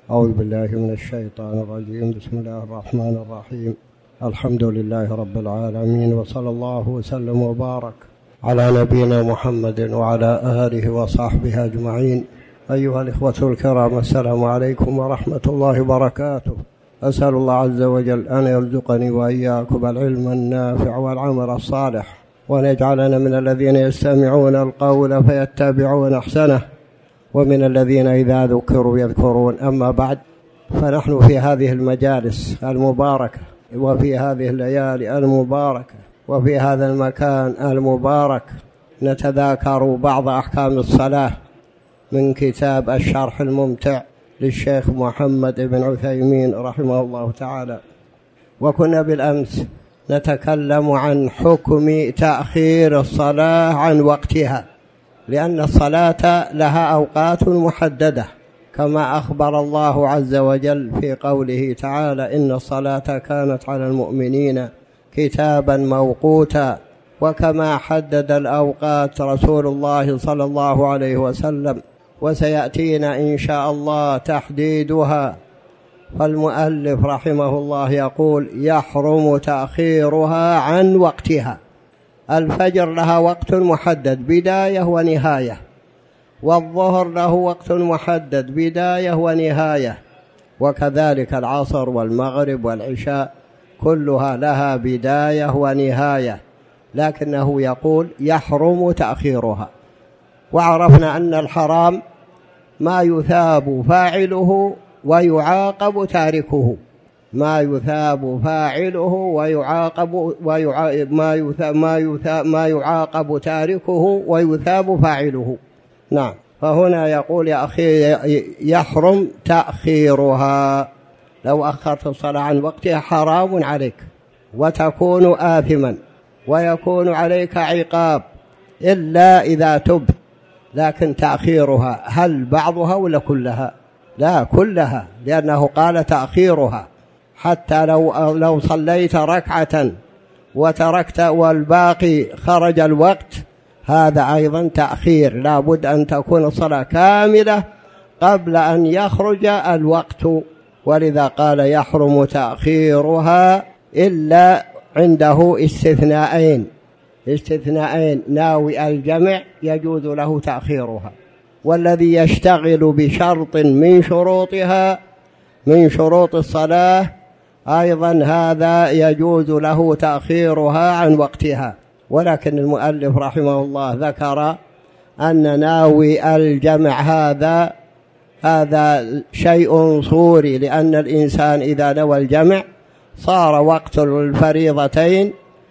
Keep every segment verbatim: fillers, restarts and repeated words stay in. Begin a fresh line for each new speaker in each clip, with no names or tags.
أعوذ بالله من الشيطان الرجيم. بسم الله الرحمن الرحيم. الحمد لله رب العالمين، وصلى الله وسلم وبارك على نبينا محمد وعلى آله وصحبه أجمعين. أيها الإخوة الكرام، السلام عليكم ورحمة الله وبركاته. أسأل الله عز وجل أن يرزقني وإياكم العلم النافع والعمل الصالح، وأن يجعلنا من الذين يستمعون القول فيتبعون أحسنه، ومن الذين إذا ذكروا يذكرون. أما بعد، فنحن في هذه المجالس المباركة، وفي هذه الليالي المباركة، وفي هذا المكان المبارك نتذاكر بعض أحكام الصلاة من كتاب الشرح الممتع للشيخ محمد بن عثيمين رحمه الله تعالى. وكنا بالأمس نتكلم عن حكم تأخير الصلاة عن وقتها، لأن الصلاة لها أوقات محددة، كما أخبر الله عز وجل في قوله تعالى: إن الصلاة كانت على المؤمنين كتابا موقوتا. وكما حدد الأوقات رسول الله صلى الله عليه وسلم، وسيأتينا إن شاء الله تحديدها. فالمؤلف رحمه الله يقول: يحرم تأخيرها عن وقتها. الفجر لها وقت محدد بداية ونهاية، والظهر له وقت محدد بداية ونهاية، وكذلك العصر والمغرب والعشاء كلها لها بداية ونهاية، لكنه يقول يحرم تأخيرها. وعرفنا أن الحرام ما يثاب فاعله ويعاقب تاركه، ما يثاب فاعله ويعاقب ويعاقب ما يثاب ما يثاب ما يعاقب تاركه ويثاب فاعله. نعم. فهنا يقول: يا أخي يحرم تأخيرها. لو أخرت الصلاة عن وقتها حرام عليك، وتكون آثما، ويكون عليك عقاب إلا إذا تب. لكن تأخيرها هل بعضها ولا كلها؟ لا، كلها، لأنه قال تأخيرها. حتى لو لو صليت ركعة وتركت والباقي خرج الوقت، هذا أيضا تأخير. لا بد أن تكون الصلاة كاملة قبل أن يخرج الوقت. ولذا قال يحرم تأخيرها إلا عنده استثناءين استثناءين ناوي الجمع يجوز له تأخيرها، والذي يشتغل بشرط من شروطها من شروط الصلاة أيضا هذا يجوز له تأخيرها عن وقتها. ولكن المؤلف رحمه الله ذكر أن ناوي الجمع هذا هذا شيء صوري، لأن الإنسان إذا نوى الجمع صار وقت الفريضتين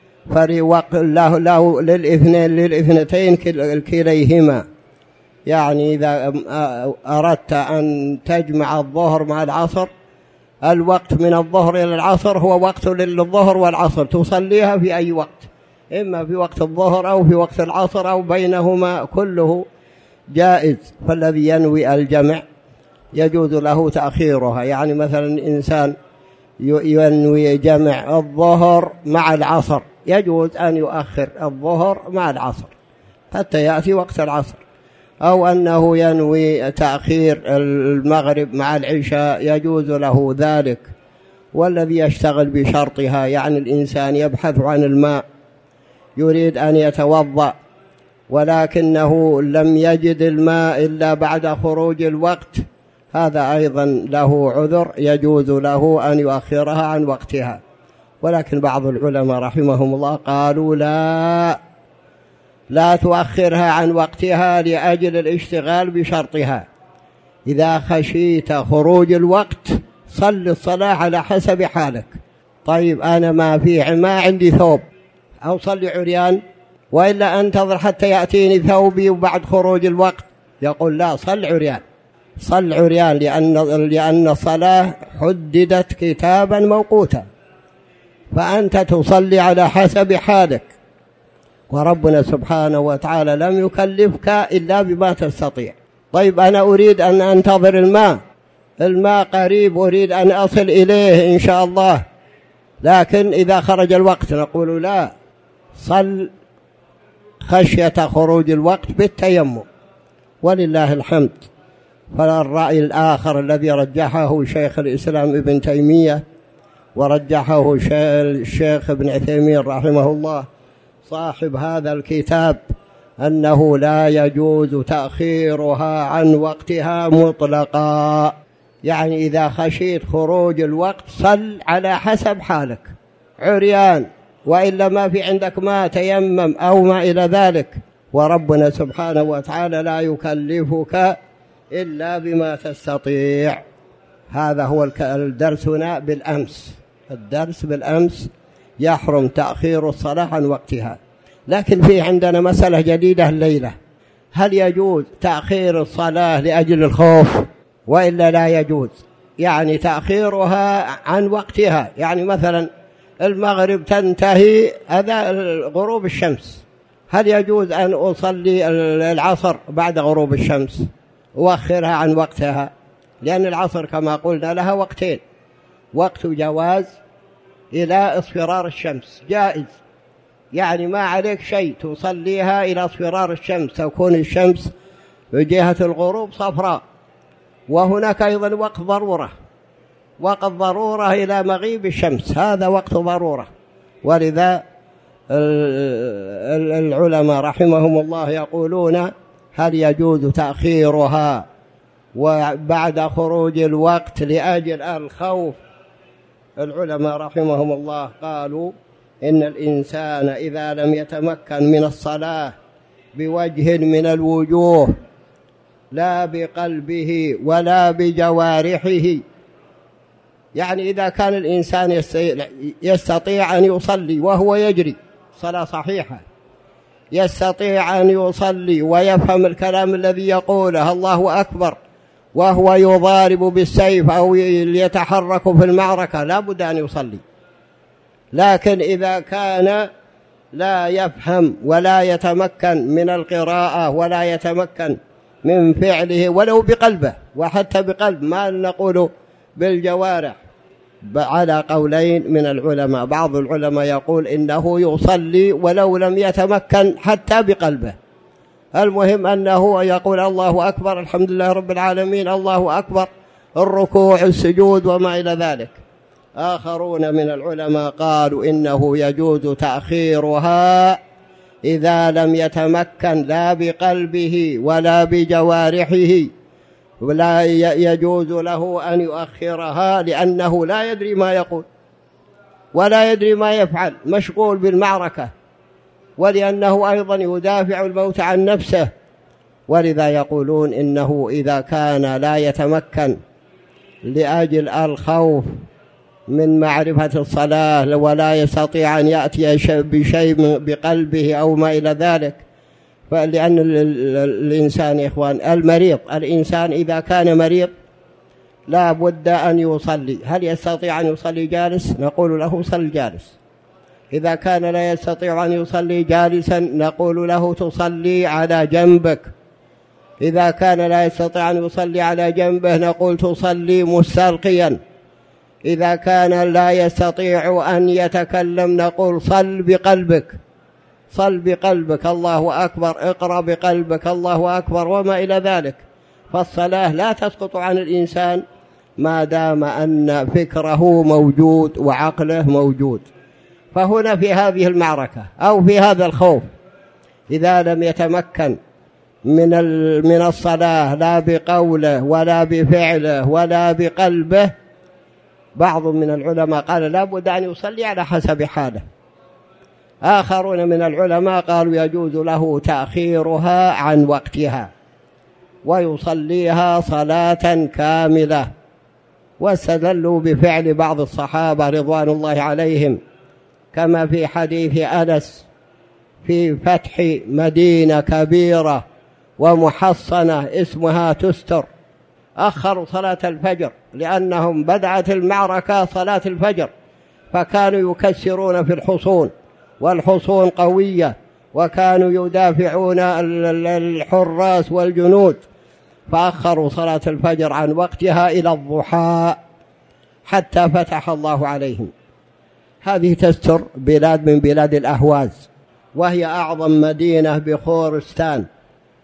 فريق له, له للإثنين للإثنتين كليهما. يعني إذا أردت أن تجمع الظهر مع العصر، الوقت من الظهر إلى العصر هو وقت للظهر والعصر، تصليها في أي وقت، إما في وقت الظهر أو في وقت العصر أو بينهما، كله جائز. فالذي ينوي الجمع يجوز له تأخيرها. يعني مثلا إنسان ينوي جمع الظهر مع العصر، يجوز أن يؤخر الظهر مع العصر حتى يأتي وقت العصر، أو أنه ينوي تأخير المغرب مع العشاء، يجوز له ذلك. والذي يشتغل بشرطها، يعني الإنسان يبحث عن الماء، يريد أن يتوضأ ولكنه لم يجد الماء إلا بعد خروج الوقت، هذا أيضا له عذر، يجوز له أن يؤخرها عن وقتها. ولكن بعض العلماء رحمهم الله قالوا لا لا تؤخرها عن وقتها لأجل الاشتغال بشرطها. إذا خشيت خروج الوقت صل الصلاة على حسب حالك. طيب أنا ما في ما عندي ثوب، أو صلي عريان، وإلا أنتظر حتى يأتيني ثوبي وبعد خروج الوقت. يقول لا، صل عريان، صل عريان، لأن لأن الصلاة حددت كتابا موقوتا، فأنت تصلي على حسب حالك، وربنا سبحانه وتعالى لم يكلفك إلا بما تستطيع. طيب أنا أريد أن أنتظر الماء، الماء قريب، أريد أن أصل إليه إن شاء الله، لكن إذا خرج الوقت نقول لا، صل خشية خروج الوقت بالتيمم، ولله الحمد. فالرأي الآخر الذي رجحه شيخ الإسلام ابن تيمية ورجحه الشيخ ابن عثيمين رحمه الله صاحب هذا الكتاب أنه لا يجوز تأخيرها عن وقتها مطلقا، يعني إذا خشيت خروج الوقت صل على حسب حالك، عريان وإلا ما في عندك ما تيمم أو ما إلى ذلك، وربنا سبحانه وتعالى لا يكلفك إلا بما تستطيع. هذا هو الدرسنا بالأمس. الدرس بالأمس يحرم تأخير الصلاة عن وقتها، لكن في عندنا مسألة جديدة الليلة: هل يجوز تأخير الصلاة لأجل الخوف وإلا لا يجوز؟ يعني تأخيرها عن وقتها، يعني مثلا المغرب تنتهي غروب الشمس، هل يجوز أن أصلي العصر بعد غروب الشمس وأخرها عن وقتها؟ لأن العصر كما قلنا لها وقتين، وقت جواز إلى اصفرار الشمس جائز، يعني ما عليك شيء تصليها إلى اصفرار الشمس، تكون الشمس بجهة الغروب صفراء. وهناك أيضا وقت ضرورة، وقت ضرورة إلى مغيب الشمس، هذا وقت ضرورة. ولذا العلماء رحمهم الله يقولون: هل يجوز تأخيرها وبعد خروج الوقت لأجل الخوف؟ العلماء رحمهم الله قالوا: إن الإنسان إذا لم يتمكن من الصلاة بوجه من الوجوه، لا بقلبه ولا بجوارحه، يعني إذا كان الإنسان يستطيع أن يصلي وهو يجري صلاة صحيحة، يستطيع أن يصلي ويفهم الكلام الذي يقوله الله أكبر وهو يضارب بالسيف أو يتحرك في المعركة، لا بد أن يصلي. لكن إذا كان لا يفهم ولا يتمكن من القراءة ولا يتمكن من فعله ولو بقلبه، وحتى بقلب ما نقول بالجوارح، على قولين من العلماء. بعض العلماء يقول إنه يصلي ولو لم يتمكن حتى بقلبه، المهم أنه يقول الله أكبر، الحمد لله رب العالمين، الله أكبر، الركوع السجود وما إلى ذلك. آخرون من العلماء قالوا إنه يجوز تأخيرها إذا لم يتمكن لا بقلبه ولا بجوارحه، ولا يجوز له أن يؤخرها لأنه لا يدري ما يقول ولا يدري ما يفعل، مشغول بالمعركة، ولأنه أيضا يدافع الموت عن نفسه. ولذا يقولون إنه إذا كان لا يتمكن لأجل الخوف من معرفة الصلاة ولا يستطيع أن يأتي بشيء بقلبه أو ما إلى ذلك، فلأن الإنسان يا إخوان المريض، الإنسان إذا كان مريض لا بد أن يصلي. هل يستطيع أن يصلي جالس؟ نقول له صل جالس. إذا كان لا يستطيع أن يصلي جالسا نقول له تصلي على جنبك. إذا كان لا يستطيع أن يصلي على جنبه نقول تصلي مستلقيا. إذا كان لا يستطيع أن يتكلم نقول صل بقلبك، صل بقلبك، الله أكبر، اقرأ بقلبك، الله أكبر، وما إلى ذلك. فالصلاة لا تسقط عن الإنسان ما دام أن فكره موجود وعقله موجود. فهنا في هذه المعركة أو في هذا الخوف إذا لم يتمكن من من الصلاة لا بقوله ولا بفعله ولا بقلبه، بعض من العلماء قال لا بد أن يصلي على حسب حاله. آخرون من العلماء قالوا يجوز له تأخيرها عن وقتها ويصليها صلاة كاملة، واستدلوا بفعل بعض الصحابة رضوان الله عليهم، كما في حديث أنس في فتح مدينة كبيرة ومحصنة اسمها تستر، أخروا صلاة الفجر لأنهم بدأت المعركة صلاة الفجر، فكانوا يكسرون في الحصون والحصون قوية، وكانوا يدافعون الحراس والجنود، فأخروا صلاة الفجر عن وقتها إلى الضحى حتى فتح الله عليهم. هذه تستر بلاد من بلاد الأهواز، وهي أعظم مدينة بخورستان،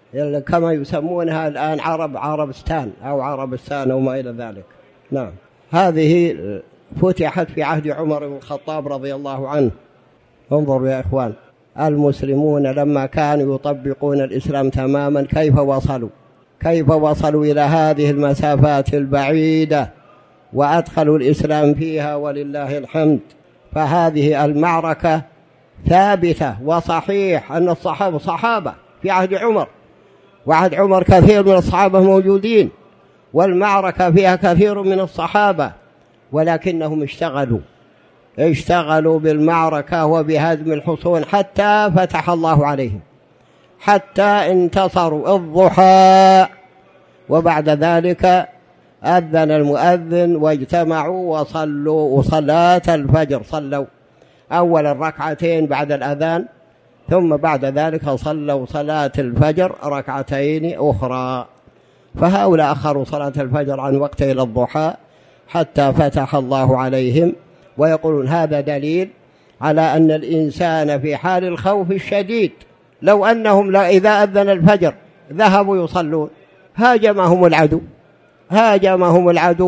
كما يسمونها الآن عرب عربستان أو عربستان أو ما إلى ذلك. نعم، هذه فتحت في عهد عمر بن الخطاب رضي الله عنه. انظروا يا إخوان، المسلمون لما كانوا يطبقون الإسلام تماما كيف وصلوا كيف وصلوا إلى هذه المسافات البعيدة وأدخلوا الإسلام فيها ولله الحمد. فهذه المعركة ثابتة، وصحيح أن الصحابة صحابة في عهد عمر، وعهد عمر كثير من الصحابة موجودين، والمعركة فيها كثير من الصحابة، ولكنهم اشتغلوا اشتغلوا بالمعركة وبهدم الحصون حتى فتح الله عليهم، حتى انتصروا الضحى. وبعد ذلك أذن المؤذن واجتمعوا وصلوا صلاة الفجر، صلوا أول الركعتين بعد الأذان، ثم بعد ذلك صلوا صلاة الفجر ركعتين أخرى. فهؤلاء أخروا صلاة الفجر عن وقته إلى الضحى حتى فتح الله عليهم. ويقولون هذا دليل على أن الإنسان في حال الخوف الشديد لو أنهم إذا أذن الفجر ذهبوا يصلون هاجمهم العدو هاجمهم العدو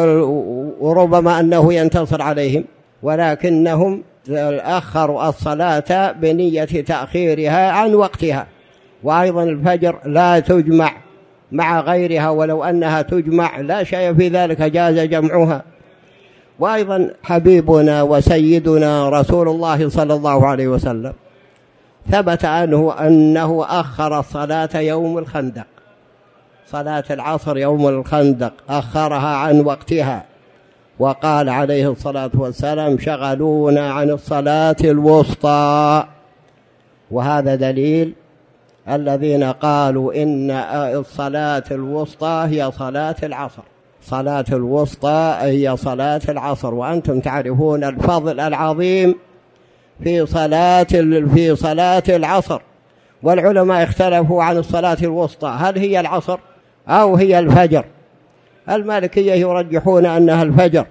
وربما أنه ينتصر عليهم، ولكنهم أخروا الصلاة بنية تأخيرها عن وقتها. وأيضا الفجر لا تجمع مع غيرها، ولو أنها تجمع لا شيء في ذلك، جاز جمعها. وأيضا حبيبنا وسيدنا رسول الله صلى الله عليه وسلم ثبت عنه أنه أخر الصلاة يوم الخندق، صلاة العصر يوم الخندق أخرها عن وقتها، وقال عليه الصلاة والسلام شغلونا عن الصلاة الوسطى. وهذا دليل الذين قالوا إن الصلاة الوسطى هي صلاة العصر، صلاة الوسطى هي صلاة العصر. وأنتم تعرفون الفضل العظيم في صلاة في صلاة العصر، والعلماء اختلفوا عن الصلاة الوسطى هل هي العصر أو هي الفجر. المالكية يرجحون أنها الفجر،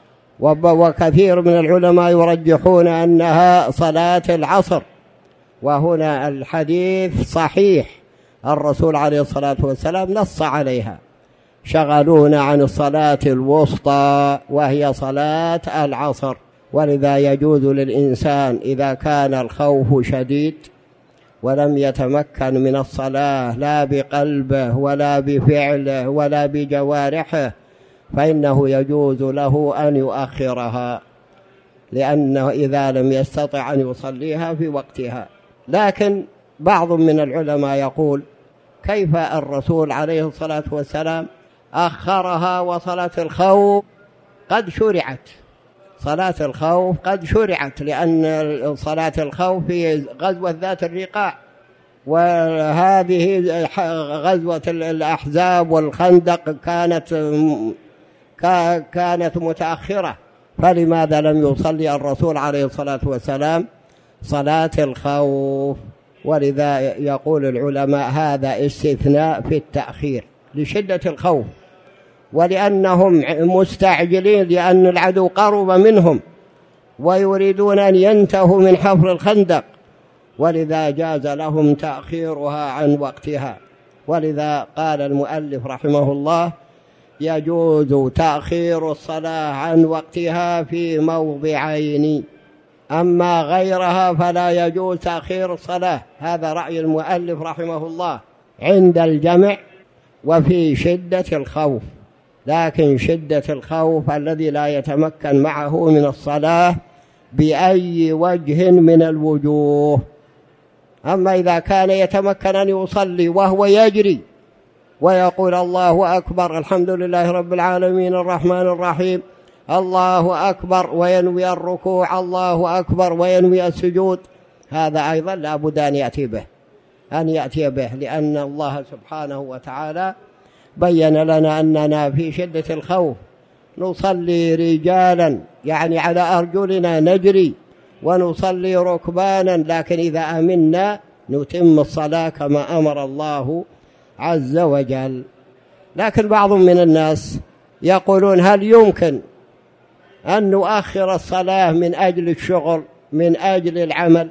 وكثير من العلماء يرجحون أنها صلاة العصر. وهنا الحديث صحيح، الرسول عليه الصلاة والسلام نص عليها، شغلونا عن الصلاة الوسطى وهي صلاة العصر. ولذا يجوز للإنسان إذا كان الخوف شديد ولم يتمكن من الصلاة لا بقلبه ولا بفعله ولا بجوارحه، فإنه يجوز له أن يؤخرها، لأنه إذا لم يستطع أن يصليها في وقتها. لكن بعض من العلماء يقول كيف الرسول عليه الصلاة والسلام أخرها وصلاة الخوف قد شرعت، صلاة الخوف قد شرعت، لأن صلاة الخوف في غزوة ذات الرقاع، وهذه غزوة الأحزاب والخندق كانت كانت متأخرة، فلماذا لم يصلي الرسول عليه الصلاة والسلام صلاة الخوف؟ ولذا يقول العلماء هذا استثناء في التأخير لشدة الخوف، ولأنهم مستعجلين، لأن العدو قرب منهم ويريدون أن ينتهوا من حفر الخندق، ولذا جاز لهم تأخيرها عن وقتها. ولذا قال المؤلف رحمه الله يجوز تأخير الصلاة عن وقتها في موضعين، أما غيرها فلا يجوز تأخير الصلاة. هذا رأي المؤلف رحمه الله عند الجمع وفي شدة الخوف. لكن شدة الخوف الذي لا يتمكن معه من الصلاة بأي وجه من الوجوه. أما إذا كان يتمكن أن يصلي وهو يجري ويقول الله أكبر الحمد لله رب العالمين الرحمن الرحيم الله أكبر، وينوي الركوع الله أكبر، وينوي السجود، هذا أيضا لا بد أن يأتي به أن يأتي به لأن الله سبحانه وتعالى بين لنا أننا في شدة الخوف نصلي رجالا، يعني على أرجلنا نجري، ونصلي ركبانا، لكن إذا أمنا نتم الصلاة كما أمر الله عز وجل. لكن بعض من الناس يقولون هل يمكن أن نؤخر الصلاة من أجل الشغل، من أجل العمل؟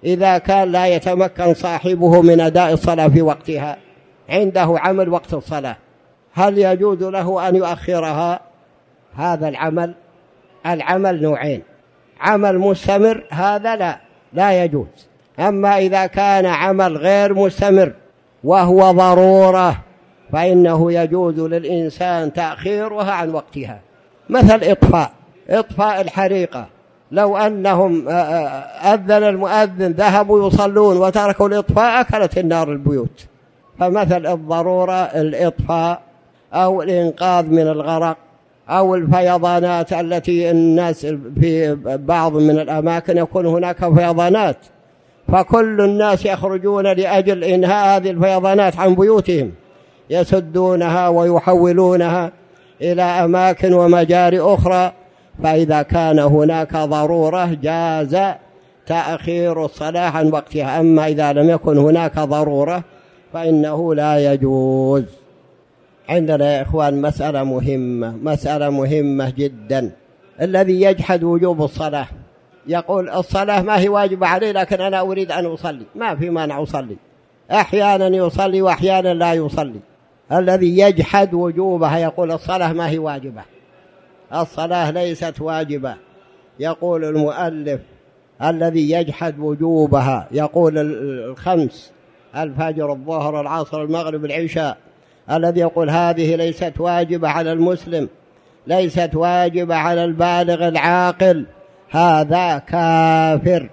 إذا كان لا يتمكن صاحبه من أداء الصلاة في وقتها، عنده عمل وقت الصلاة، هل يجوز له أن يؤخرها؟ هذا العمل العمل نوعين: عمل مستمر هذا لا لا يجوز، أما إذا كان عمل غير مستمر وهو ضرورة فإنه يجوز للإنسان تأخيرها عن وقتها. مثل إطفاء إطفاء الحريقة، لو أنهم أذن المؤذن ذهبوا يصلون وتركوا الإطفاء أكلت النار البيوت. فمثل الضرورة الإطفاء أو الإنقاذ من الغرق أو الفيضانات التي الناس في بعض من الأماكن يكون هناك فيضانات، فكل الناس يخرجون لأجل إنهاء هذه الفيضانات عن بيوتهم، يسدونها ويحولونها إلى أماكن ومجاري أخرى، فإذا كان هناك ضرورة جاز تأخير الصلاة عن وقتها، أما إذا لم يكن هناك ضرورة فإنه لا يجوز. عندنا يا إخوان مسألة مهمة مسألة مهمة جدا. الذي يجحد وجوب الصلاة يقول الصلاة ما هي واجبة عليه لكن أنا أريد أن أصلي، ما في مانع أصلي، أحيانا يصلي وأحيانا لا يصلي. الذي يجحد وجوبها يقول الصلاة ما هي واجبة، الصلاة ليست واجبة. يقول المؤلف الذي يجحد وجوبها يقول الخمس: الفجر الظهر العصر المغرب العشاء. الذي يقول هذه ليست واجبة على المسلم، ليست واجبة على البالغ العاقل، هذا كافر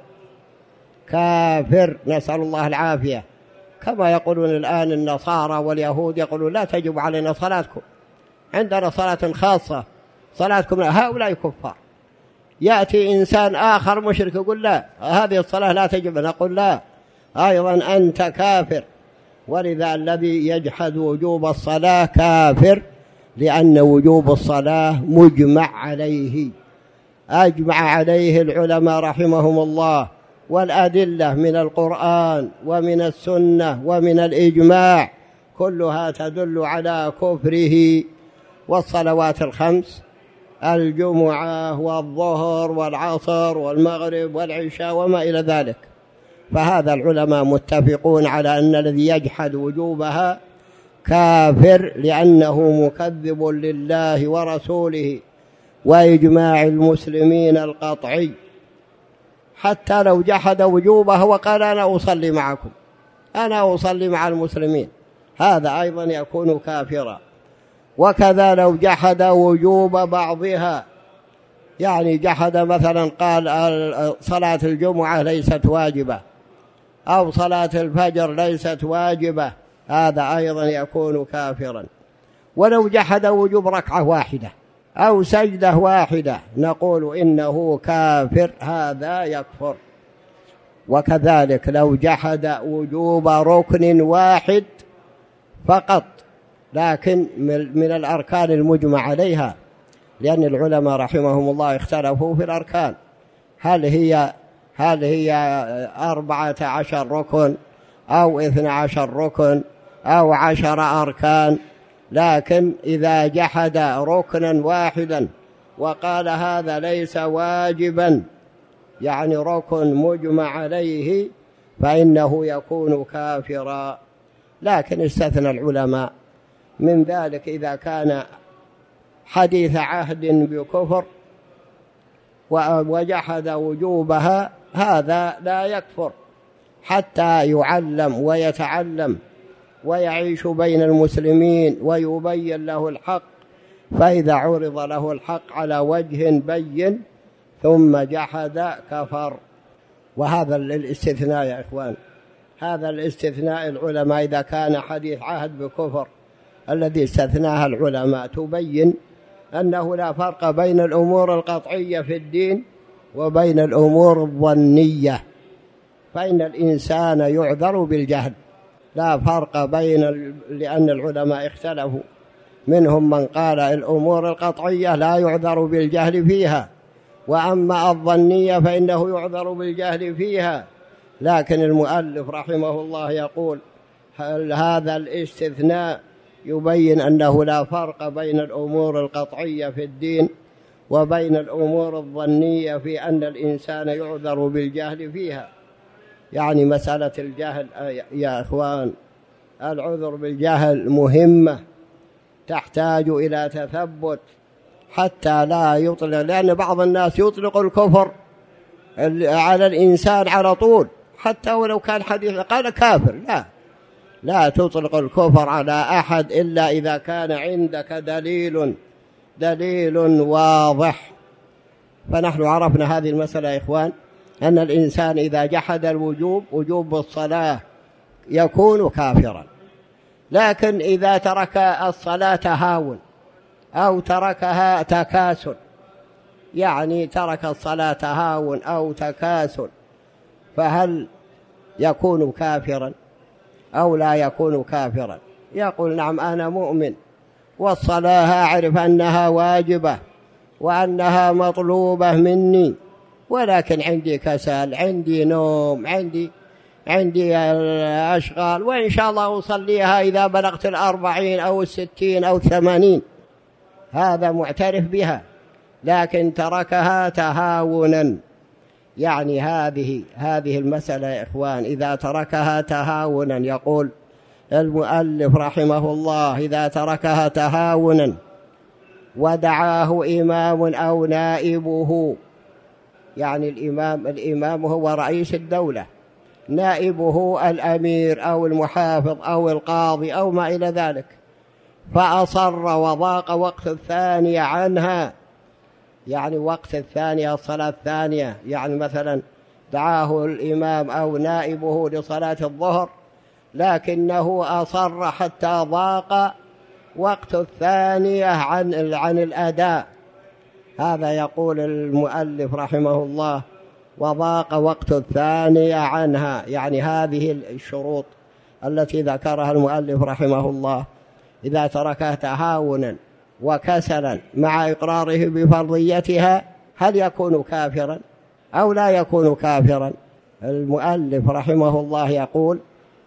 كافر نسأل الله العافية. كما يقولون الآن النصارى واليهود يقولون لا تجب علينا صلاتكم، عندنا صلاة خاصة صلاتكم، هؤلاء كفار. يأتي إنسان آخر مشرك يقول لا هذه الصلاة لا تجب، نقول لا أيضا أنت كافر. ولذا الذي يجحد وجوب الصلاة كافر، لأن وجوب الصلاة مجمع عليه، أجمع عليه العلماء رحمهم الله، والأدلة من القرآن ومن السنة ومن الإجماع كلها تدل على كفره. والصلوات الخمس: الجمعة والظهر والعصر والمغرب والعشاء وما إلى ذلك، فهذا العلماء متفقون على أن الذي يجحد وجوبها كافر، لأنه مكذب لله ورسوله وإجماع المسلمين القطعي. حتى لو جحد وجوبها وقال أنا أصلي معكم، أنا أصلي مع المسلمين، هذا أيضا يكون كافرا. وكذا لو جحد وجوب بعضها، يعني جحد مثلا قال صلاة الجمعة ليست واجبة أو صلاة الفجر ليست واجبة، هذا أيضا يكون كافرا. ولو جحد وجوب ركعة واحدة أو سجدة واحدة نقول إنه كافر، هذا يكفر. وكذلك لو جحد وجوب ركن واحد فقط لكن من الأركان المجمع عليها، لأن العلماء رحمهم الله اختلفوا في الأركان، هل هي هل هي أربعة عشر ركن أو اثنى عشر ركن أو عشر أركان. لكن إذا جحد ركنا واحدا وقال هذا ليس واجبا، يعني ركن مجمع عليه، فإنه يكون كافرا. لكن استثنى العلماء من ذلك إذا كان حديث عهد بكفر وجحد وجوبها، هذا لا يكفر حتى يعلم ويتعلم ويعيش بين المسلمين ويبين له الحق، فإذا عرض له الحق على وجه بين ثم جحد كفر. وهذا الاستثناء يا إخوان، هذا الاستثناء العلماء إذا كان حديث عهد بكفر الذي استثناها العلماء تبين أنه لا فرق بين الأمور القطعية في الدين وبين الأمور الظنية، فإن الإنسان يعذر بالجهل، لا فرق بين ال... لأن العلماء اختلفوا، منهم من قال الأمور القطعية لا يعذر بالجهل فيها، وأما الظنية فإنه يعذر بالجهل فيها. لكن المؤلف رحمه الله يقول هذا الاستثناء يبين أنه لا فرق بين الأمور القطعية في الدين وبين الأمور الظنية في أن الإنسان يعذر بالجهل فيها. يعني مسألة الجهل يا إخوان، العذر بالجهل مهمة، تحتاج إلى تثبت حتى لا يطلق، لأن بعض الناس يطلق الكفر على الإنسان على طول حتى ولو كان حديث قال كافر. لا لا تطلق الكفر على أحد إلا إذا كان عندك دليل دليل واضح. فنحن عرفنا هذه المسألة يا إخوان، أن الإنسان إذا جحد الوجوب وجوب الصلاة يكون كافرا، لكن إذا ترك الصلاة هاون أو تركها تكاسل، يعني ترك الصلاة هاون أو تكاسل، فهل يكون كافرا أو لا يكون كافرا؟ يقول نعم أنا مؤمن والصلاة أعرف أنها واجبة وأنها مطلوبة مني، ولكن عندي كسل، عندي نوم، عندي عندي أشغال، وإن شاء الله أصليها إذا بلغت الأربعين أو الستين أو الثمانين. هذا معترف بها لكن تركها تهاونا. يعني هذه هذه المسألة يا إخوان إذا تركها تهاونا، يقول المؤلف رحمه الله إذا تركها تهاونا ودعاه إمام أو نائبه، يعني الإمام الإمام هو رئيس الدولة، نائبه الأمير أو المحافظ أو القاضي أو ما إلى ذلك، فأصر وضاق وقت الثانية عنها، يعني وقت الثانية الصلاة الثانية، يعني مثلا دعاه الإمام أو نائبه لصلاة الظهر لكنه أصر حتى ضاق وقت الثانية عن عن الأداء، هذا يقول المؤلف رحمه الله وضاق وقت الثانية عنها، يعني هذه الشروط التي ذكرها المؤلف رحمه الله إذا تركها تهاونا وكسلا مع إقراره بفرضيتها هل يكون كافرا أو لا يكون كافرا؟ المؤلف رحمه الله يقول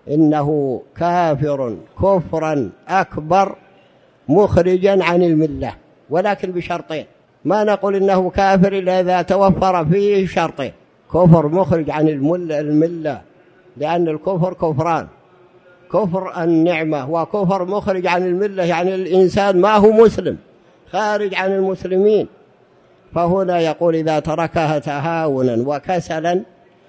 إنه كافر كفرا أكبر مخرجا عن الملة، ولكن بشرطين، ما نقول إنه كافر إلا إذا توفر فيه شرطين: كفر مخرج عن الملة، لأن الكفر كفران، كفر النعمة وكفر مخرج عن الملة، يعني الإنسان ما هو مسلم، خارج عن المسلمين. فهنا يقول إذا تركها تهاونا وكسلا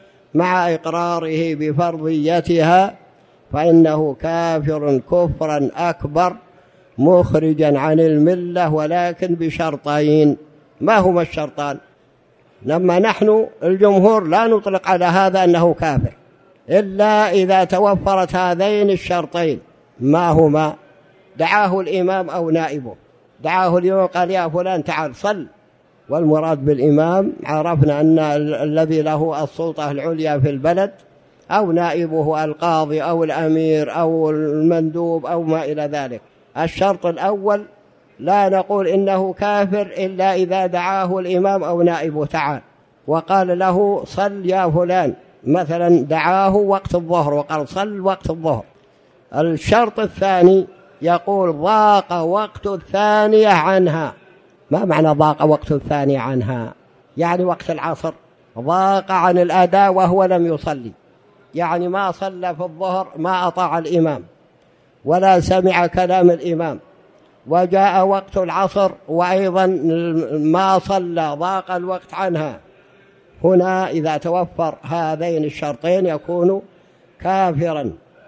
مع إقراره بفرضيتها فإنه كافر كفرا أكبر مخرجا عن الملة، ولكن بشرطين. ما هما الشرطان؟ لما نحن الجمهور لا نطلق على هذا أنه كافر إلا إذا توفرت هذين الشرطين. ما هما؟ دعاه الإمام أو نائبه، دعاه الإمام قال يا فلان تعال صل، والمراد بالإمام عرفنا أن الذي له السلطة العليا في البلد، أو نائبه القاضي أو الأمير أو المندوب أو ما إلى ذلك. الشرط الأول لا نقول إنه كافر إلا إذا دعاه الإمام أو نائبه تعال وقال له صل يا فلان، مثلا دعاه وقت الظهر وقال صل وقت الظهر. الشرط الثاني يقول ضاق وقت الثانية عنها. ما معنى ضاق وقت الثانية عنها؟ يعني وقت العصر ضاق عن الأداء وهو لم يصلي، يعني ما صلى في الظهر، ما أطاع الإمام ولا سمع كلام الإمام، وجاء وقت العصر وأيضا ما صلى، ضاق الوقت عنها. هنا إذا توفر هذين الشرطين يكون كافرا،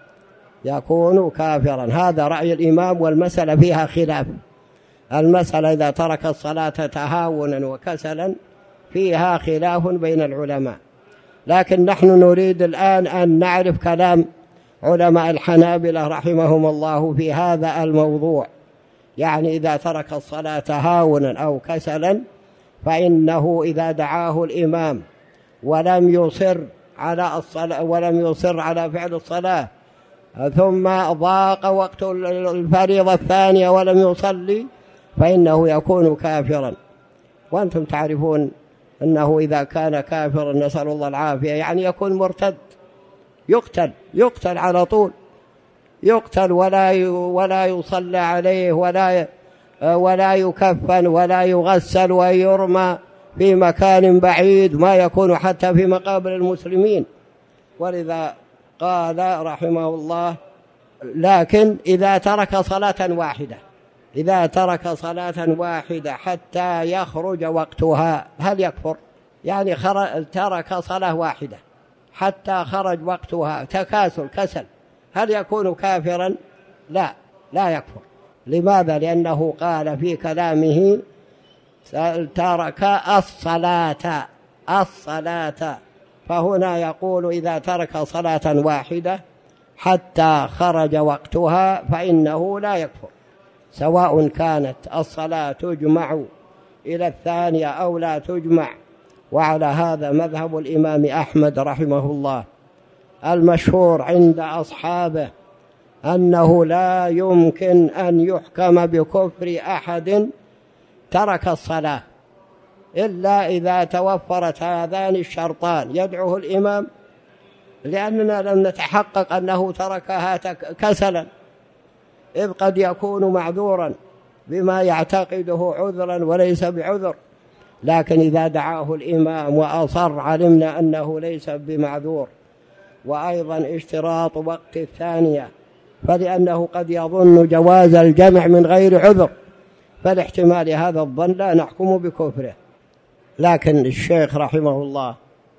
يكون كافرا. هذا رأي الإمام، والمسألة فيها خلاف. المسألة إذا ترك الصلاة تهاونا وكسلا فيها خلاف بين العلماء، لكن نحن نريد الآن أن نعرف كلام علماء الحنابلة رحمهم الله في هذا الموضوع. يعني إذا ترك الصلاة تهاونا أو كسلا فإنه إذا دعاه الإمام ولم يصر على الصلاة ولم يصر على فعل الصلاة ثم ضاق وقت الفريضة الثانية ولم يصلي فإنه يكون كافرا. وأنتم تعرفون أنه إذا كان كافرا نسأل الله العافية يعني يكون مرتد، يقتل يقتل على طول، يقتل ولا ولا يصلى عليه ولا ولا يكفن ولا يغسل ويرمى في مكان بعيد، ما يكون حتى في مقابر المسلمين. ولذا قال رحمه الله: لكن إذا ترك صلاة واحدة إذا ترك صلاة واحدة حتى يخرج وقتها هل يكفر؟ يعني ترك صلاة واحدة حتى خرج وقتها تكاسل كسل، هل يكون كافرا؟ لا لا يكفر. لماذا؟ لأنه قال في كلامه: ترك الصلاة الصلاة فهنا يقول: إذا ترك صلاة واحدة حتى خرج وقتها فإنه لا يكفر، سواء كانت الصلاة تجمع إلى الثانية أو لا تجمع. وعلى هذا مذهب الإمام أحمد رحمه الله المشهور عند أصحابه أنه لا يمكن أن يحكم بكفر أحد ترك الصلاة إلا إذا توفرت هذان الشرطان: يدعوه الإمام، لأننا لم نتحقق أنه تركها كسلا، إذ قد يكون معذورا بما يعتقده عذرا وليس بعذر، لكن إذا دعاه الإمام وأصر علمنا أنه ليس بمعذور. وأيضا اشتراط وقت الثانية، فلأنه قد يظن جواز الجمع من غير عذر، فالاحتمال هذا الظن لا نحكم بكفره. لكن الشيخ رحمه الله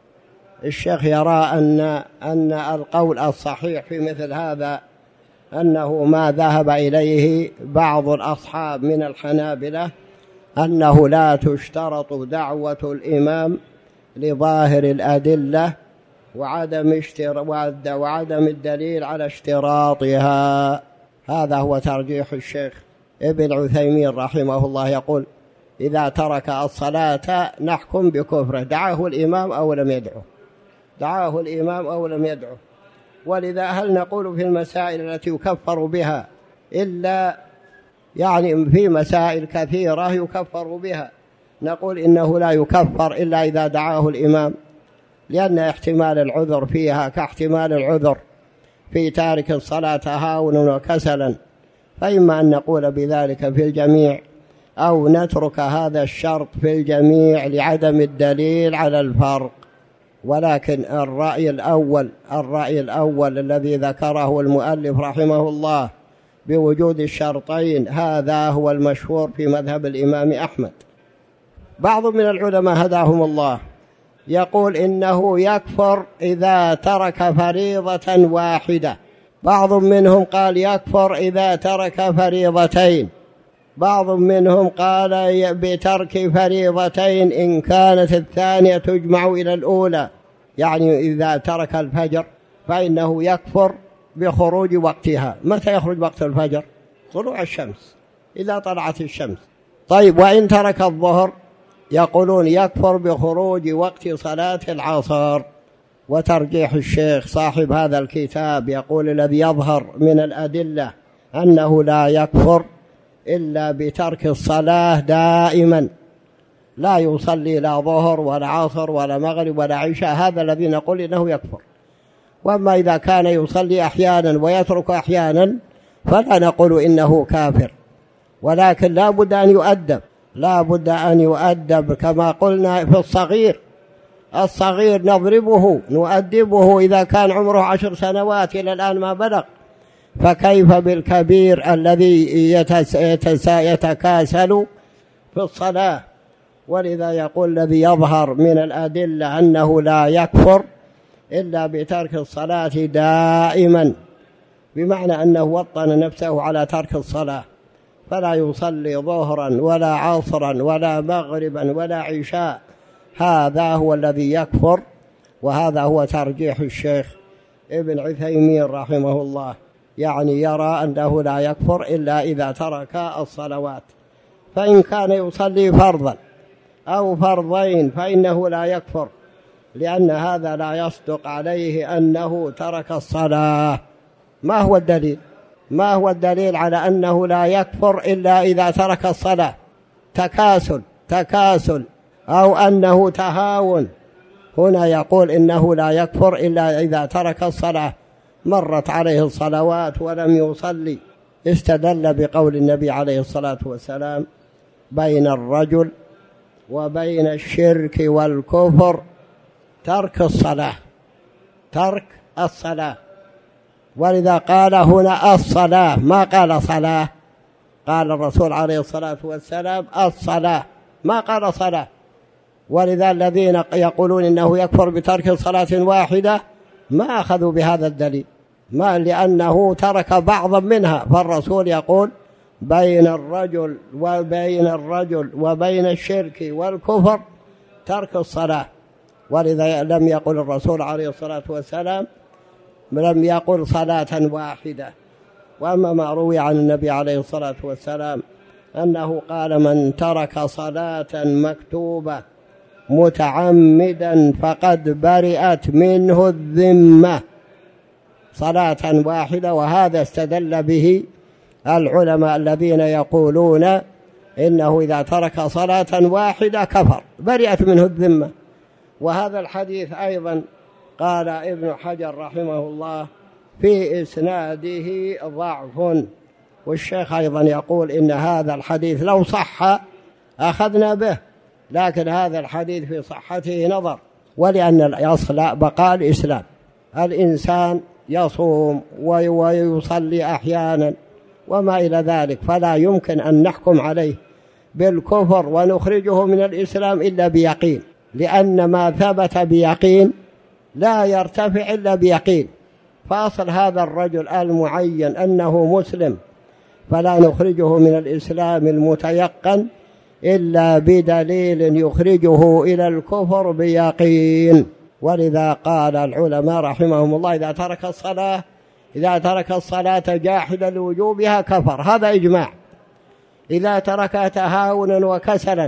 الشيخ يرى أن أن القول الصحيح في مثل هذا أنه ما ذهب إليه بعض الأصحاب من الحنابلة، أنه لا تشترط دعوة الإمام لظاهر الأدلة وعدم اشتر... وعدم الدليل على اشتراطها. هذا هو ترجيح الشيخ ابن عثيمين رحمه الله، يقول: إذا ترك الصلاة نحكم بكفره، دعاه الإمام أو لم يدعه دعاه الإمام أو لم يدعه. ولذا هل نقول في المسائل التي يكفر بها إلا يعني في مسائل كثيرة يكفر بها نقول إنه لا يكفر إلا إذا دعاه الإمام، لأن احتمال العذر فيها كاحتمال العذر في تارك الصلاة هاونا وكسلا، فإما أن نقول بذلك في الجميع أو نترك هذا الشرط في الجميع لعدم الدليل على الفرق. ولكن الرأي الأول الرأي الأول الذي ذكره المؤلف رحمه الله بوجود الشرطين هذا هو المشهور في مذهب الإمام أحمد. بعض من العلماء هداهم الله يقول إنه يكفر إذا ترك فريضة واحدة، بعض منهم قال يكفر إذا ترك فريضتين، بعض منهم قال بترك فريضتين إن كانت الثانية تجمع إلى الأولى، يعني إذا ترك الفجر فإنه يكفر بخروج وقتها. متى يخرج وقت الفجر؟ طلوع الشمس، إذا طلعت الشمس. طيب، وإن ترك الظهر يقولون يكفر بخروج وقت صلاة العصر. وترجيح الشيخ صاحب هذا الكتاب يقول الذي يظهر من الأدلة أنه لا يكفر إلا بترك الصلاة دائما، لا يصلي لا ظهر ولا عصر ولا مغرب ولا عشاء، هذا الذي نقول إنه يكفر. وأما إذا كان يصلي أحيانا ويترك أحيانا فلا نقول إنه كافر، ولكن لا بد أن يؤدب لا بد أن يؤدب كما قلنا في الصغير. الصغير نضربه نؤدبه إذا كان عمره عشر سنوات إلى الآن ما بلغ، فكيف بالكبير الذي يتكاسل في الصلاة؟ ولذا يقول الذي يظهر من الأدلة أنه لا يكفر إلا بترك الصلاة دائما، بمعنى أنه وطن نفسه على ترك الصلاة، فلا يصلي ظهرا ولا عصرا ولا مغربا ولا عشاء، هذا هو الذي يكفر. وهذا هو ترجيح الشيخ ابن عثيمين رحمه الله، يعني يرى أنه لا يكفر إلا إذا ترك الصلوات. فإن كان يصلي فرضا أو فرضين فإنه لا يكفر، لأن هذا لا يصدق عليه أنه ترك الصلاة. ما هو الدليل؟ ما هو الدليل على أنه لا يكفر إلا إذا ترك الصلاة؟ تكاسل تكاسل أو أنه تهاون. هنا يقول إنه لا يكفر إلا إذا ترك الصلاة، مرت عليه الصلوات ولم يصلي، استدل بقول النبي عليه الصلاة والسلام: بين الرجل وبين الشرك والكفر ترك الصلاة ترك الصلاة، ولذا قال هنا الصلاة ما قال صلاة. قال الرسول عليه الصلاة والسلام الصلاة ما قال صلاة. ولذا الذين يقولون إنه يكفر بترك صلاة واحدة ما أخذوا بهذا الدليل، ما لأنه ترك بعضا منها. فالرسول يقول بين الرجل وبين الرجل وبين الشرك والكفر ترك الصلاة، ولذا لم يقل الرسول عليه الصلاة والسلام لم يقل صلاة واحدة. وأما ما روي عن النبي عليه الصلاة والسلام أنه قال من ترك صلاة مكتوبة متعمدا فقد برئت منه الذمة، صلاة واحدة. وهذا استدل به العلماء الذين يقولون إنه إذا ترك صلاة واحدة كفر برئت منه الذمة. وهذا الحديث أيضا قال ابن حجر رحمه الله في إسناده ضعف، والشيخ أيضا يقول إن هذا الحديث لو صح أخذنا به، لكن هذا الحديث في صحته نظر، ولأن الأصل بقاء الإسلام. الإنسان يصوم ويصلي أحيانا وما إلى ذلك، فلا يمكن أن نحكم عليه بالكفر ونخرجه من الإسلام إلا بيقين، لأن ما ثبت بيقين لا يرتفع إلا بيقين. فأصل هذا الرجل المعين أنه مسلم، فلا نخرجه من الإسلام المتيقن إلا بدليل يخرجه إلى الكفر بيقين. ولذا قال العلماء رحمهم الله إذا ترك الصلاة إذا ترك الصلاة جاحدا لوجوبها كفر، هذا إجماع. إذا تركها تهاونا وكسلا،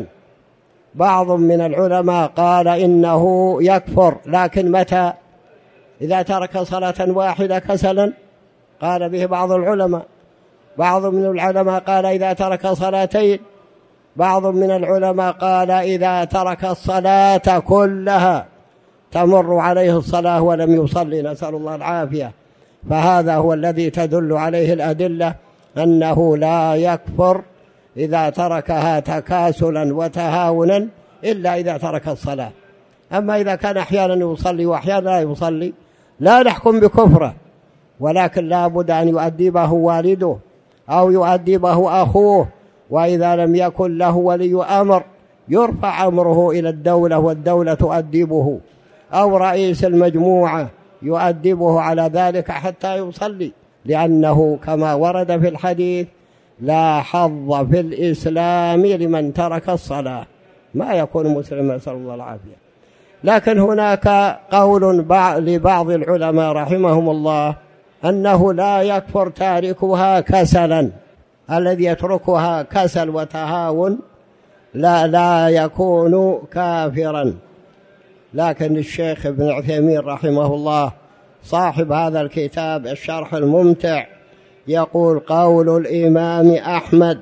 بعض من العلماء قال إنه يكفر، لكن متى؟ إذا ترك صلاة واحدة كسلا قال به بعض العلماء. بعض من العلماء قال إذا ترك صلاتين. بعض من العلماء قال إذا ترك الصلاة كلها تمر عليه الصلاة ولم يصلي، نسأل الله العافية. فهذا هو الذي تدل عليه الأدلة أنه لا يكفر إذا تركها تكاسلا وتهاونا إلا إذا ترك الصلاة. أما إذا كان أحيانا يصلي وأحيانا لا يصلي لا نحكم بكفره، ولكن لا بد أن يؤدبه والده أو يؤدبه أخوه، وإذا لم يكن له ولي أمر يرفع أمره إلى الدولة والدولة تؤدبه، أو رئيس المجموعة يؤدبه على ذلك حتى يصلي، لأنه كما ورد في الحديث لا حظ في الإسلام لمن ترك الصلاة، ما يكون مسلما، نسأل الله العافية. لكن هناك قول لبعض العلماء رحمهم الله أنه لا يكفر تاركها كسلا، الذي يتركها كسل وتهاون لا لا يكون كافرا. لكن الشيخ ابن عثيمين رحمه الله صاحب هذا الكتاب الشرح الممتع يقول قول الإمام أحمد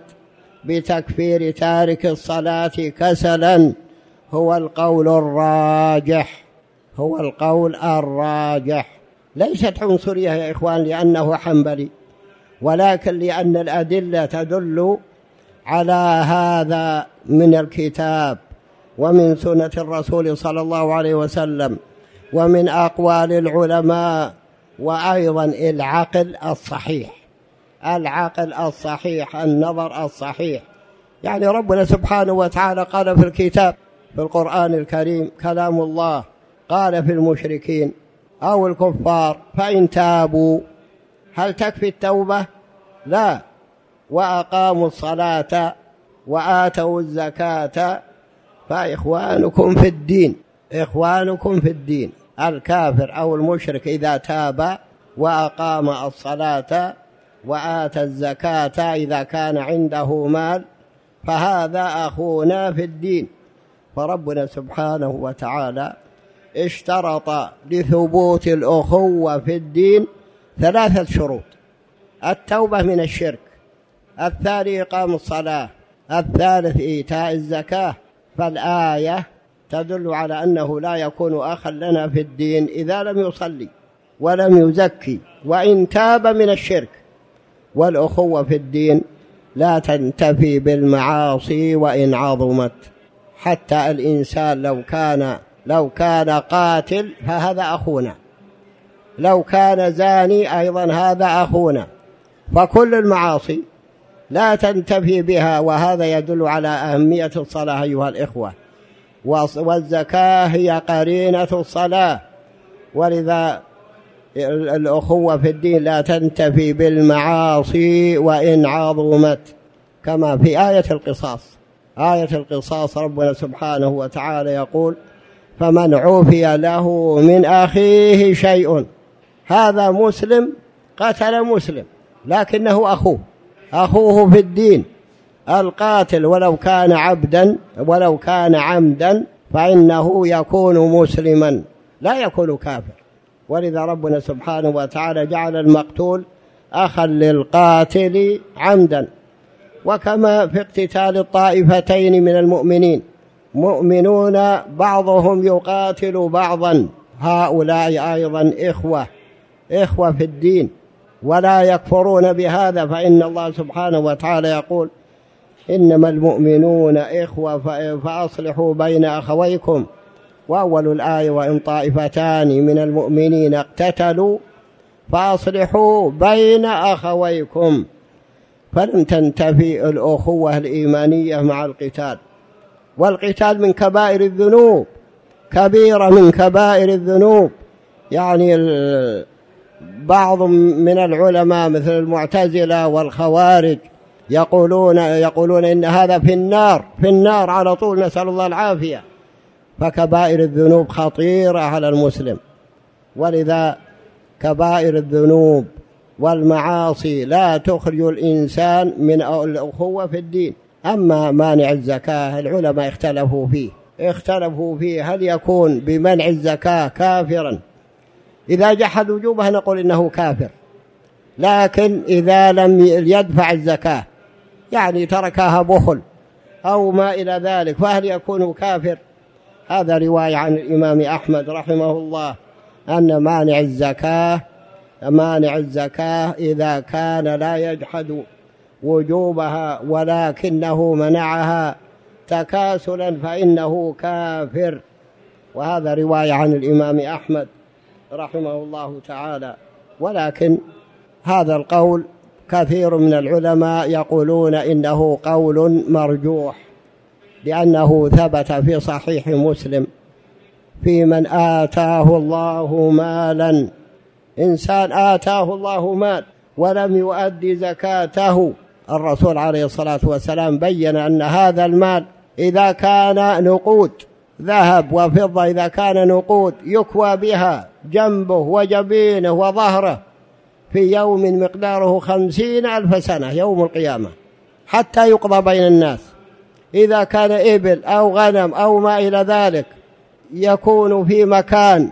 بتكفير تارك الصلاة كسلا هو القول الراجح، هو القول الراجح. ليست عنصرية يا إخوان لأنه حنبلي، ولكن لأن الأدلة تدل على هذا من الكتاب ومن سنة الرسول صلى الله عليه وسلم ومن أقوال العلماء، وأيضا العقل الصحيح، العقل الصحيح، النظر الصحيح. يعني ربنا سبحانه وتعالى قال في الكتاب في القرآن الكريم كلام الله، قال في المشركين أو الكفار فإن تابوا، هل تكفي التوبة؟ لا. وأقاموا الصلاة وآتوا الزكاة فإخوانكم في الدين، إخوانكم في الدين. الكافر أو المشرك إذا تاب وأقام الصلاة وآتى الزكاة إذا كان عنده مال فهذا أخونا في الدين. فربنا سبحانه وتعالى اشترط لثبوت الأخوة في الدين ثلاثة شروط: التوبة من الشرك، الثاني إقام الصلاة، الثالث إيتاء الزكاة. فالآية تدل على أنه لا يكون أخا لنا في الدين إذا لم يصلي ولم يزكي وإن تاب من الشرك. والأخوة في الدين لا تنتفي بالمعاصي وإن عظمت، حتى الإنسان لو كان لو كان قاتل فهذا أخونا، لو كان زاني أيضا هذا أخونا. فكل المعاصي لا تنتفي بها، وهذا يدل على أهمية الصلاة أيها الإخوة، والزكاة هي قرينة الصلاة. ولذا الأخوة في الدين لا تنتفي بالمعاصي وإن عظمت، كما في آية القصاص. آية القصاص ربنا سبحانه وتعالى يقول: فمن عفي له من أخيه شيء. هذا مسلم قتل مسلم لكنه أخوه، أخوه في الدين. القاتل ولو كان عبدا ولو كان عمدا فإنه يكون مسلما لا يكون كافر. ولذا ربنا سبحانه وتعالى جعل المقتول أخا للقاتل عمدا. وكما في اقتتال الطائفتين من المؤمنين، مؤمنون بعضهم يقاتل بعضا، هؤلاء أيضا إخوة إخوة في الدين ولا يكفرون بهذا. فإن الله سبحانه وتعالى يقول: إنما المؤمنون إخوة فأصلحوا بين أخويكم. وأول الآية: وإن طائفتان من المؤمنين اقتتلوا فأصلحوا بين أخويكم. فلم تنتفي الأخوة الإيمانية مع القتال، والقتال من كبائر الذنوب، كبيرة من كبائر الذنوب. يعني بعض من العلماء مثل المعتزلة والخوارج يقولون يقولون إن هذا في النار في النار على طول، نسأل الله العافية. فكبائر الذنوب خطيرة على المسلم، ولذا كبائر الذنوب والمعاصي لا تخرج الإنسان من الأخوة في الدين. أما مانع الزكاة العلماء اختلفوا فيه اختلفوا فيه هل يكون بمنع الزكاة كافرا؟ إذا جحد وجوبها نقول إنه كافر، لكن إذا لم يدفع الزكاة يعني تركها بخل أو ما إلى ذلك فهل يكون كافر؟ هذا رواية عن الإمام أحمد رحمه الله أن مانع الزكاة مانع الزكاة إذا كان لا يجحد وجوبها ولكنه منعها تكاسلا فإنه كافر. وهذا رواية عن الإمام أحمد رحمه الله تعالى. ولكن هذا القول كثير من العلماء يقولون إنه قول مرجوح، لأنه ثبت في صحيح مسلم في من آتاه الله مالا، إنسان آتاه الله مال ولم يؤدي زكاته، الرسول عليه الصلاة والسلام بين أن هذا المال إذا كان نقود ذهب وفضة، إذا كان نقود يكوى بها جنبه وجبينه وظهره في يوم مقداره خمسين ألف سنة يوم القيامة حتى يقضى بين الناس. إذا كان إبل أو غنم أو ما إلى ذلك يكون في مكان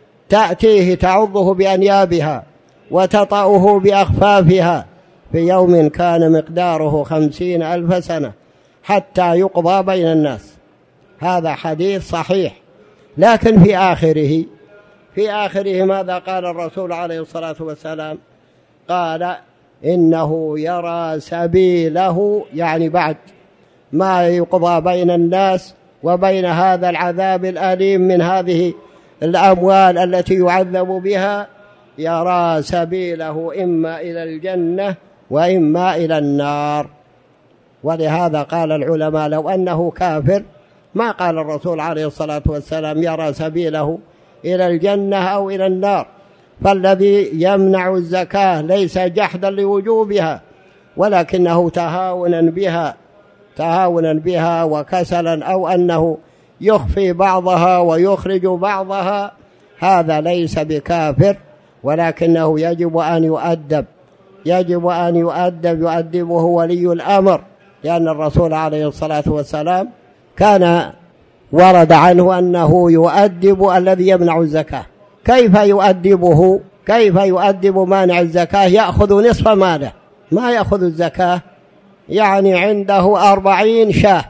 تأتيه تعضه بأنيابها وتطأه بأخفافها في يوم كان مقداره خمسين ألف سنة حتى يقضى بين الناس. هذا حديث صحيح. لكن في آخره في آخره ماذا قال الرسول عليه الصلاة والسلام؟ قال إنه يرى سبيله، يعني بعد ما يقضى بين الناس وبين هذا العذاب الأليم من هذه الأموال التي يعذب بها، يرى سبيله إما إلى الجنة وإما إلى النار. ولهذا قال العلماء لو أنه كافر ما قال الرسول عليه الصلاة والسلام يرى سبيله إلى الجنة أو إلى النار. فالذي يمنع الزكاة ليس جحدا لوجوبها ولكنه تهاونا بها تهاونا بها وكسلا، أو أنه يخفي بعضها ويخرج بعضها، هذا ليس بكافر، ولكنه يجب أن يؤدب يجب أن يؤدب يؤدبه ولي الأمر، لأن الرسول عليه الصلاة والسلام كان ورد عنه أنه يؤدب الذي يمنع الزكاة. كيف يؤدبه؟ كيف يؤدب مانع الزكاة؟ يأخذ نصف ماله، ما يأخذ الزكاة، يعني عنده أربعين شاة،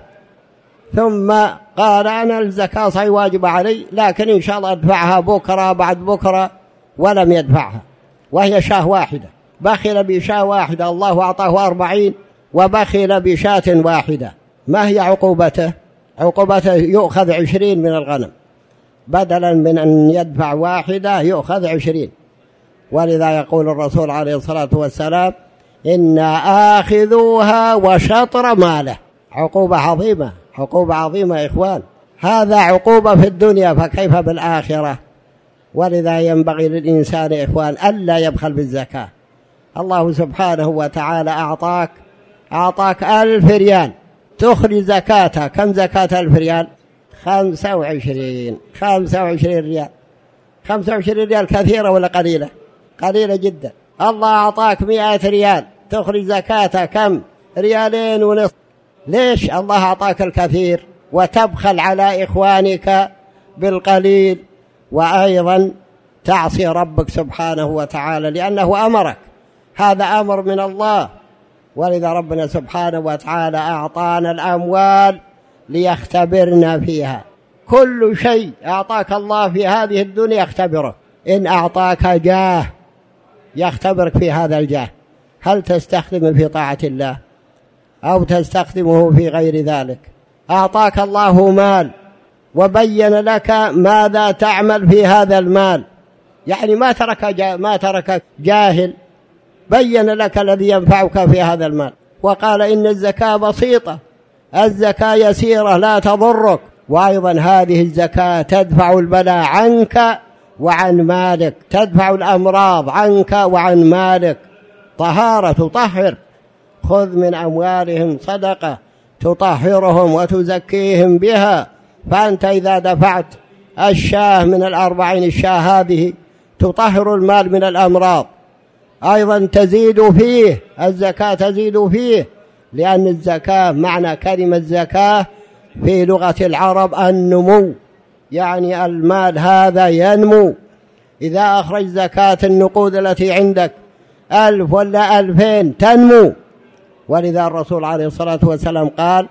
ثم قال أنا الزكاة صحيح واجب علي لكن إن شاء الله أدفعها بكرة بعد بكرة، ولم يدفعها وهي شاة واحدة، بخل بشاة واحدة، الله أعطاه أربعين وبخل بشاة واحدة. ما هي عقوبته؟ عقوبته يؤخذ عشرين من الغنم، بدلا من أن يدفع واحدة يؤخذ عشرين. ولذا يقول الرسول عليه الصلاة والسلام إنا آخذوها وشطر ماله. عقوبة عظيمة، عقوبة عظيمة يا إخوان. هذا عقوبة في الدنيا، فكيف بالآخرة؟ ولذا ينبغي للإنسان يا إخوان ألا يبخل بالزكاة. الله سبحانه وتعالى أعطاك أعطاك ألف ريال، تخرج زكاتها. كم زكاة ألف ريال؟ خمسة وعشرين خمسة وعشرين ريال. خمسة وعشرين ريال كثيرة ولا قليلة؟ قليلة جدا. الله أعطاك مئة ريال، تخرج زكاتها كم؟ ريالين ونصف. ليش الله أعطاك الكثير وتبخل على إخوانك بالقليل، وأيضا تعصي ربك سبحانه وتعالى لأنه أمرك؟ هذا أمر من الله. ولذا ربنا سبحانه وتعالى أعطانا الأموال ليختبرنا فيها. كل شيء أعطاك الله في هذه الدنيا يختبرك. إن أعطاك جاه يختبرك في هذا الجاه، هل تستخدمه في طاعة الله أو تستخدمه في غير ذلك؟ أعطاك الله مال وبين لك ماذا تعمل في هذا المال، يعني ما ترك جا ما ترك جاهل، بين لك الذي ينفعك في هذا المال. وقال إن الزكاة بسيطة، الزكاة يسيرة لا تضرك. وأيضا هذه الزكاة تدفع البلاء عنك وعن مالك، تدفع الأمراض عنك وعن مالك. طهارة تطهر، خذ من أموالهم صدقة تطهرهم وتزكيهم بها. فأنت إذا دفعت الشاه من الأربعين الشاه هذه تطهر المال من الأمراض. أيضا تزيد فيه الزكاة، تزيد فيه، لأن الزكاة معنى كلمة زكاة في لغة العرب النمو، يعني المال هذا ينمو. إذا أخرج زكاة النقود التي عندك ألف ولا ألفين تنمو. ولذا الرسول عليه الصلاة والسلام قال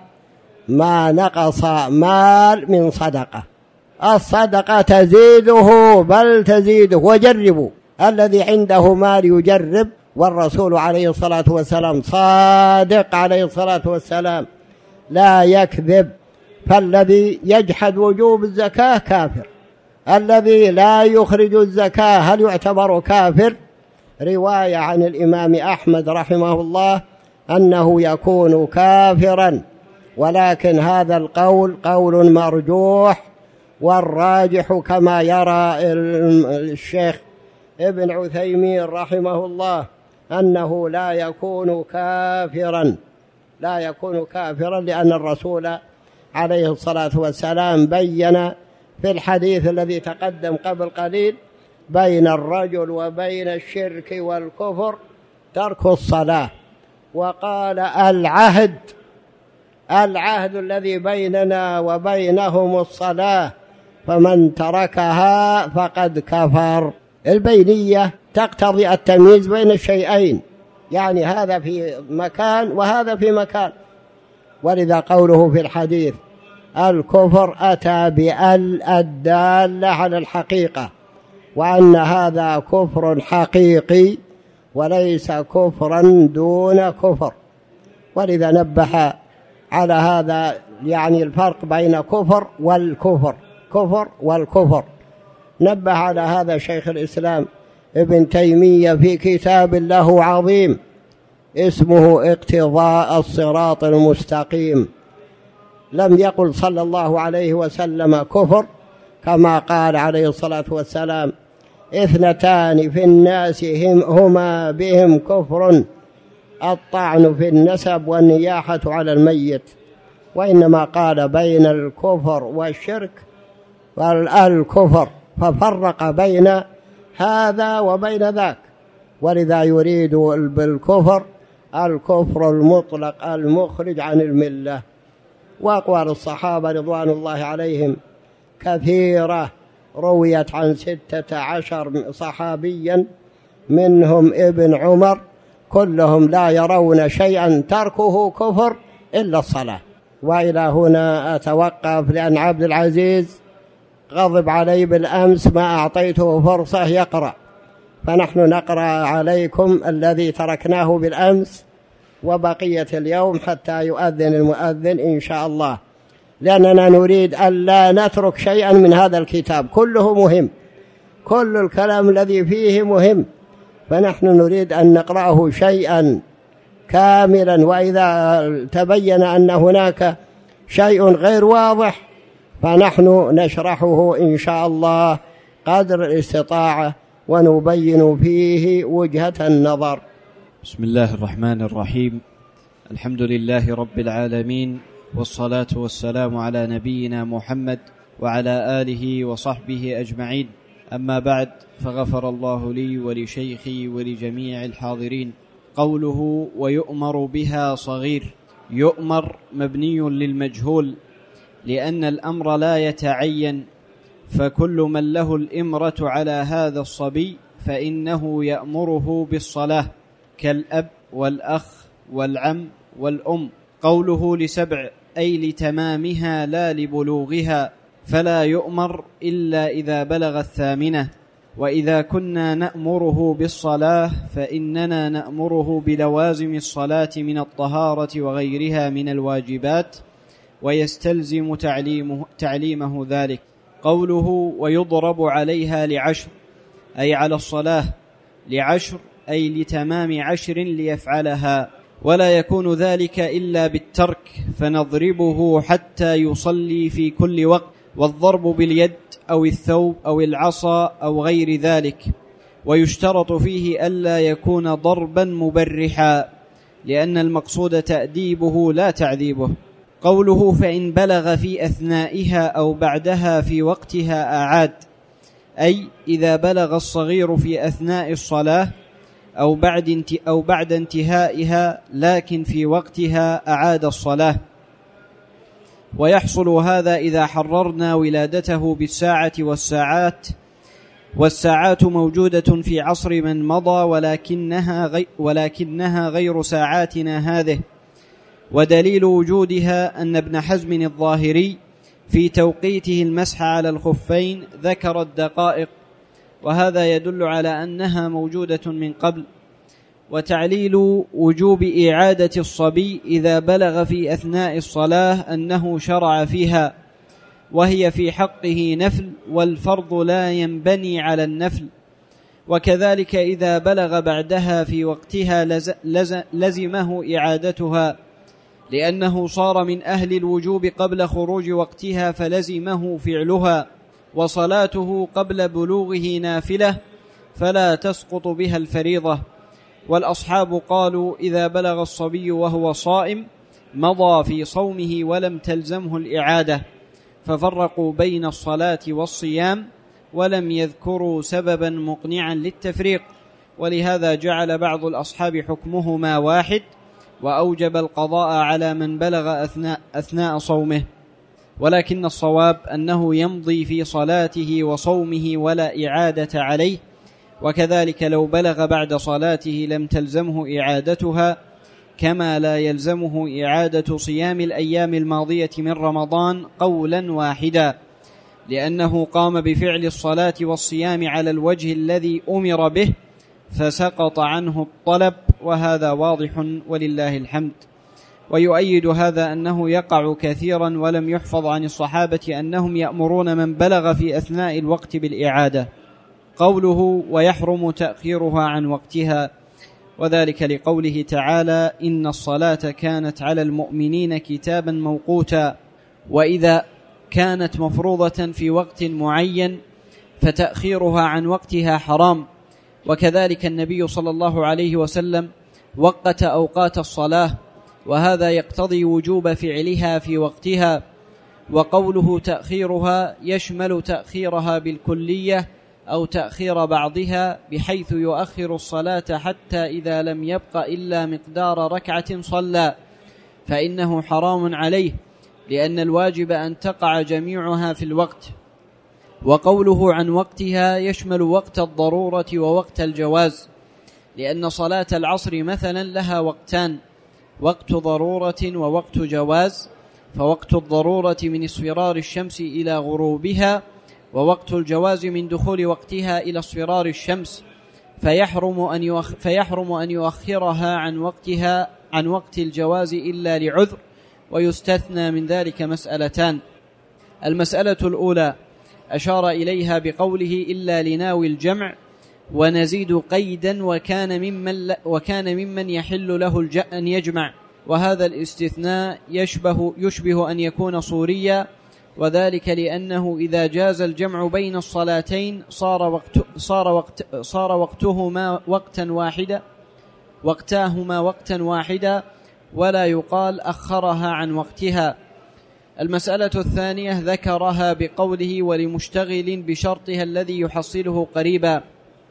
ما نقص مال من صدقة، الصدقة تزيده بل تزيده. وجربوا، الذي عنده مال يجرب. والرسول عليه الصلاة والسلام صادق عليه الصلاة والسلام لا يكذب. فالذي يجحد وجوب الزكاة كافر، الذي لا يخرج الزكاة هل يعتبر كافر؟ رواية عن الإمام أحمد رحمه الله أنه يكون كافرا، ولكن هذا القول قول مرجوح، والراجح كما يرى الشيخ ابن عثيمين رحمه الله أنه لا يكون كافرا، لا يكون كافرا، لأن الرسول عليه الصلاة والسلام بين في الحديث الذي تقدم قبل قليل بين الرجل وبين الشرك والكفر ترك الصلاة، وقال العهد العهد الذي بيننا وبينهم الصلاة، فمن تركها فقد كفر. البينية تقتضي التمييز بين الشيئين، يعني هذا في مكان وهذا في مكان. ولذا قوله في الحديث الكفر أتى بأل الدالة على الحقيقة، وأن هذا كفر حقيقي وليس كفرا دون كفر. ولذا نبه على هذا، يعني الفرق بين كفر والكفر، كفر والكفر. نبه على هذا شيخ الإسلام ابن تيمية في كتاب له عظيم اسمه اقتضاء الصراط المستقيم. لم يقل صلى الله عليه وسلم كفر، كما قال عليه الصلاة والسلام اثنتان في الناس هما بهم كفر، الطعن في النسب والنياحة على الميت. وإنما قال بين الكفر والشرك والكفر، ففرق بين هذا وبين ذاك. ولذا يريد بالكفر الكفر المطلق المخرج عن الملة. وأقوال الصحابة رضوان الله عليهم كثيرة، رويت عن ستة عشر صحابيا منهم ابن عمر، كلهم لا يرون شيئا تركه كفر إلا الصلاة. وإلى هنا أتوقف، لأن عبد العزيز غضب علي بالأمس ما أعطيته فرصة يقرأ، فنحن نقرأ عليكم الذي تركناه بالأمس وبقية اليوم حتى يؤذن المؤذن إن شاء الله، لأننا نريد أن لا نترك شيئا من هذا الكتاب، كله مهم، كل الكلام الذي فيه مهم، فنحن نريد أن نقرأه شيئا كاملا، وإذا تبين أن هناك شيء غير واضح فنحن نشرحه إن شاء الله قدر الاستطاعة ونبين فيه وجهة النظر.
بسم الله الرحمن الرحيم. الحمد لله رب العالمين، والصلاة والسلام على نبينا محمد وعلى آله وصحبه أجمعين. أما بعد، فغفر الله لي ولشيخي ولجميع الحاضرين. قوله ويؤمر بها صغير، يؤمر مبني للمجهول لأن الأمر لا يتعين، فكل من له الإمرة على هذا الصبي فإنه يأمره بالصلاة كالأب والأخ والعم والأم. قوله لسبع أي لتمامها لا لبلوغها، فلا يؤمر إلا إذا بلغ الثامنة. وإذا كنا نأمره بالصلاة فإننا نأمره بلوازم الصلاة من الطهارة وغيرها من الواجبات، ويستلزم تعليمه, تعليمه ذلك. قوله ويضرب عليها لعشر أي على الصلاة، لعشر أي لتمام عشر ليفعلها، ولا يكون ذلك إلا بالترك، فنضربه حتى يصلي في كل وقت. والضرب باليد أو الثوب أو العصا أو غير ذلك. ويشترط فيه ألا يكون ضربا مبرحا، لأن المقصود تأديبه لا تعذيبه. قوله فإن بلغ في أثنائها أو بعدها في وقتها أعاد، أي إذا بلغ الصغير في أثناء الصلاة أو بعد أو بعد انتهائها لكن في وقتها أعاد الصلاة. ويحصل هذا إذا حررنا ولادته بالساعة والساعات، والساعات موجودة في عصر من مضى ولكنها غير, ولكنها غير ساعاتنا هذه. ودليل وجودها أن ابن حزم الظاهري في توقيته المسح على الخفين ذكر الدقائق، وهذا يدل على أنها موجودة من قبل. وتعليل وجوب إعادة الصبي إذا بلغ في أثناء الصلاة أنه شرع فيها، وهي في حقه نفل، والفرض لا ينبني على النفل. وكذلك إذا بلغ بعدها في وقتها لزمه إعادتها، لأنه صار من أهل الوجوب قبل خروج وقتها فلزمه فعلها. وصلاته قبل بلوغه نافلة فلا تسقط بها الفريضة. والأصحاب قالوا إذا بلغ الصبي وهو صائم مضى في صومه ولم تلزمه الإعادة، ففرقوا بين الصلاة والصيام ولم يذكروا سببا مقنعا للتفريق، ولهذا جعل بعض الأصحاب حكمهما واحد وأوجب القضاء على من بلغ أثناء, أثناء صومه. ولكن الصواب أنه يمضي في صلاته وصومه ولا إعادة عليه. وكذلك لو بلغ بعد صلاته لم تلزمه إعادتها، كما لا يلزمه إعادة صيام الأيام الماضية من رمضان قولا واحدا، لأنه قام بفعل الصلاة والصيام على الوجه الذي أمر به فسقط عنه الطلب، وهذا واضح ولله الحمد. ويؤيد هذا أنه يقع كثيرا ولم يحفظ عن الصحابة أنهم يأمرون من بلغ في أثناء الوقت بالإعادة. قوله ويحرم تأخيرها عن وقتها، وذلك لقوله تعالى إن الصلاة كانت على المؤمنين كتابا موقوتا. وإذا كانت مفروضة في وقت معين فتأخيرها عن وقتها حرام. وكذلك النبي صلى الله عليه وسلم وقت أوقات الصلاة، وهذا يقتضي وجوب فعلها في وقتها. وقوله تأخيرها يشمل تأخيرها بالكلية أو تأخير بعضها، بحيث يؤخر الصلاة حتى إذا لم يبق إلا مقدار ركعة صلى فإنه حرام عليه، لأن الواجب أن تقع جميعها في الوقت. وقوله عن وقتها يشمل وقت الضرورة ووقت الجواز، لأن صلاة العصر مثلا لها وقتان، وقت ضرورة ووقت جواز. فوقت الضرورة من اصفرار الشمس إلى غروبها، ووقت الجواز من دخول وقتها إلى اصفرار الشمس، فيحرم أن يؤخ فيحرم أن يؤخرها عن وقتها عن وقت الجواز إلا لعذر. ويستثنى من ذلك مسألتان: المسألة الأولى أشار إليها بقوله إلا لناوي الجمع، ونزيد قيدا وكان ممن, وكان ممن يحل له أن يجمع، وهذا الاستثناء يشبه, يشبه أن يكون صوريا، وذلك لأنه إذا جاز الجمع بين الصلاتين صار, وقت صار, وقت صار وقتهما وقتا واحدا وقتاهما وقتا واحدا ولا يقال أخرها عن وقتها. المسألة الثانية ذكرها بقوله ولمشتغل بشرطها الذي يحصله قريبا،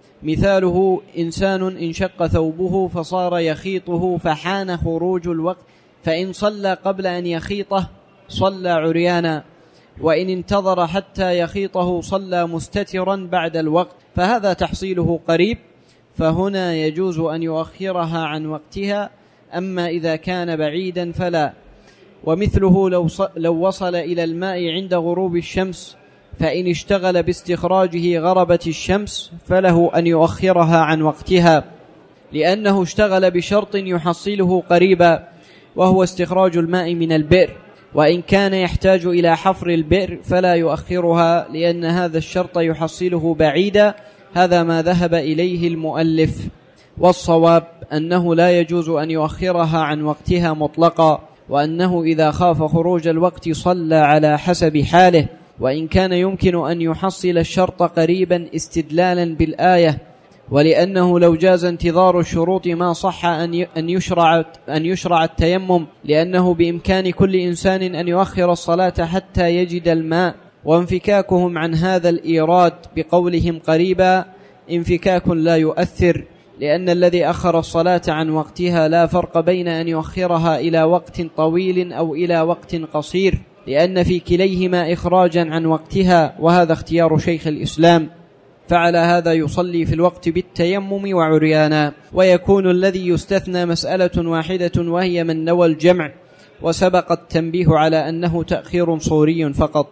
مثاله إنسان انشق ثوبه فصار يخيطه فحان خروج الوقت، فإن صلى قبل أن يخيطه صلى عريانا، وإن انتظر حتى يخيطه صلى مستترا بعد الوقت، فهذا تحصيله قريب، فهنا يجوز أن يؤخرها عن وقتها، أما إذا كان بعيدا فلا. ومثله لو وصل إلى الماء عند غروب الشمس فإن اشتغل باستخراجه غربت الشمس فله أن يؤخرها عن وقتها، لأنه اشتغل بشرط يحصله قريبا وهو استخراج الماء من البئر، وإن كان يحتاج إلى حفر البئر فلا يؤخرها لأن هذا الشرط يحصله بعيدا. هذا ما ذهب إليه المؤلف، والصواب أنه لا يجوز أن يؤخرها عن وقتها مطلقا، وأنه إذا خاف خروج الوقت صلى على حسب حاله، وإن كان يمكن أن يحصل الشرط قريبا استدلالا بالآية، ولأنه لو جاز انتظار الشروط ما صح أن يشرع, أن يشرع التيمم، لأنه بإمكان كل إنسان أن يؤخر الصلاة حتى يجد الماء، وانفكاكهم عن هذا الإيراد بقولهم قريبا انفكاك لا يؤثر، لأن الذي أخر الصلاة عن وقتها لا فرق بين أن يؤخرها إلى وقت طويل أو إلى وقت قصير، لأن في كليهما إخراجا عن وقتها، وهذا اختيار شيخ الإسلام. فعلى هذا يصلي في الوقت بالتيمم وعريانا. ويكون الذي يستثنى مسألة واحدة وهي من نوى الجمع، وسبق التنبيه على أنه تأخير صوري فقط.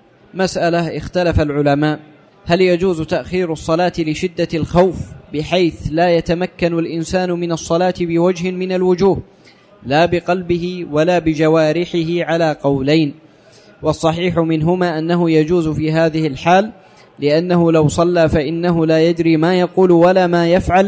مسألة اختلف العلماء: هل يجوز تأخير الصلاة لشدة الخوف بحيث لا يتمكن الإنسان من الصلاة بوجه من الوجوه، لا بقلبه ولا بجوارحه، على قولين، والصحيح منهما أنه يجوز في هذه الحال، لأنه لو صلى فإنه لا يدري ما يقول ولا ما يفعل،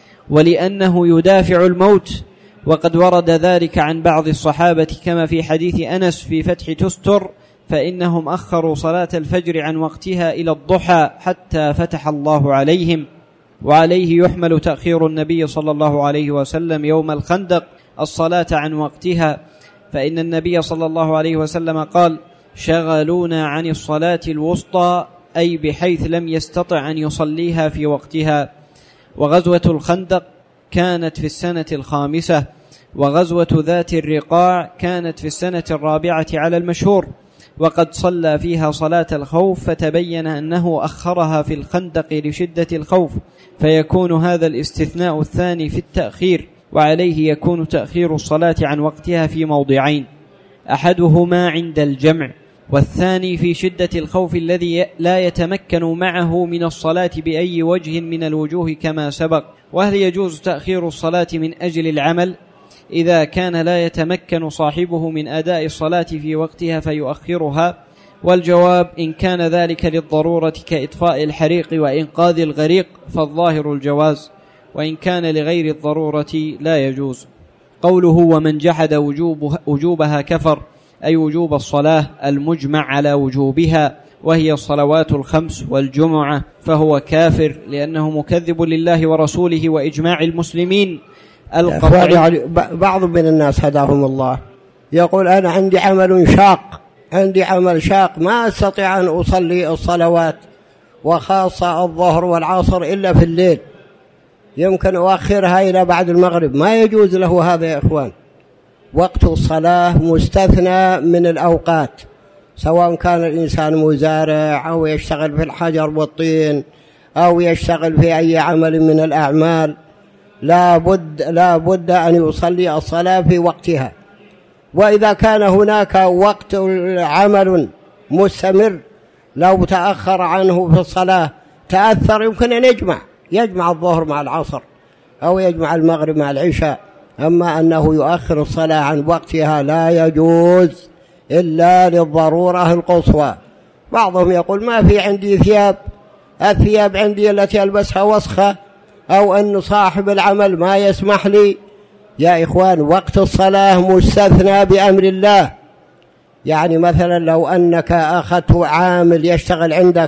ولأنه يدافع الموت، وقد ورد ذلك عن بعض الصحابة كما في حديث أنس في فتح تستر، فإنهم أخروا صلاة الفجر عن وقتها إلى الضحى حتى فتح الله عليهم. وعليه يحمل تأخير النبي صلى الله عليه وسلم يوم الخندق الصلاة عن وقتها، فإن النبي صلى الله عليه وسلم قال: شغلونا عن الصلاة الوسطى، أي بحيث لم يستطع أن يصليها في وقتها. وغزوة الخندق كانت في السنة الخامسة، وغزوة ذات الرقاع كانت في السنة الرابعة على المشهور، وقد صلى فيها صلاة الخوف، فتبين أنه أخرها في الخندق لشدة الخوف، فيكون هذا الاستثناء الثاني في التأخير، وعليه يكون تأخير الصلاة عن وقتها في موضعين: أحدهما عند الجمع، والثاني في شدة الخوف الذي لا يتمكن معه من الصلاة بأي وجه من الوجوه كما سبق. وهل يجوز تأخير الصلاة من أجل العمل إذا كان لا يتمكن صاحبه من أداء الصلاة في وقتها فيؤخرها؟ والجواب: إن كان ذلك للضرورة كإطفاء الحريق وإنقاذ الغريق فالظاهر الجواز، وإن كان لغير الضرورة لا يجوز. قوله ومن جحد وجوبها, وجوبها كفر، أي وجوب الصلاة المجمع على وجوبها، وهي الصلوات الخمس والجمعة، فهو كافر لأنه مكذب لله ورسوله وإجماع المسلمين القطعي.
بعض من الناس هداهم الله يقول: أنا عندي عمل شاق، عندي عمل شاق ما أستطيع أن أصلي الصلوات، وخاصة الظهر والعصر إلا في الليل، يمكن أؤخرها إلى بعد المغرب. ما يجوز له هذا يا إخوان. وقت الصلاة مستثنى من الأوقات، سواء كان الإنسان مزارع أو يشتغل في الحجر والطين أو يشتغل في أي عمل من الأعمال، لا بد, لا بد أن يصلي الصلاة في وقتها. وإذا كان هناك وقت عمل مستمر لو تأخر عنه في الصلاة تأثر، يمكن أن يجمع يجمع الظهر مع العصر أو يجمع المغرب مع العشاء. أما أنه يؤخر الصلاة عن وقتها لا يجوز إلا للضرورة القصوى. بعضهم يقول: ما في عندي ثياب الثياب عندي التي ألبسها وسخة، أو أن صاحب العمل ما يسمح لي. يا إخوان، وقت الصلاة مستثنى بأمر الله. يعني مثلا لو أنك أخذت عامل يشتغل عندك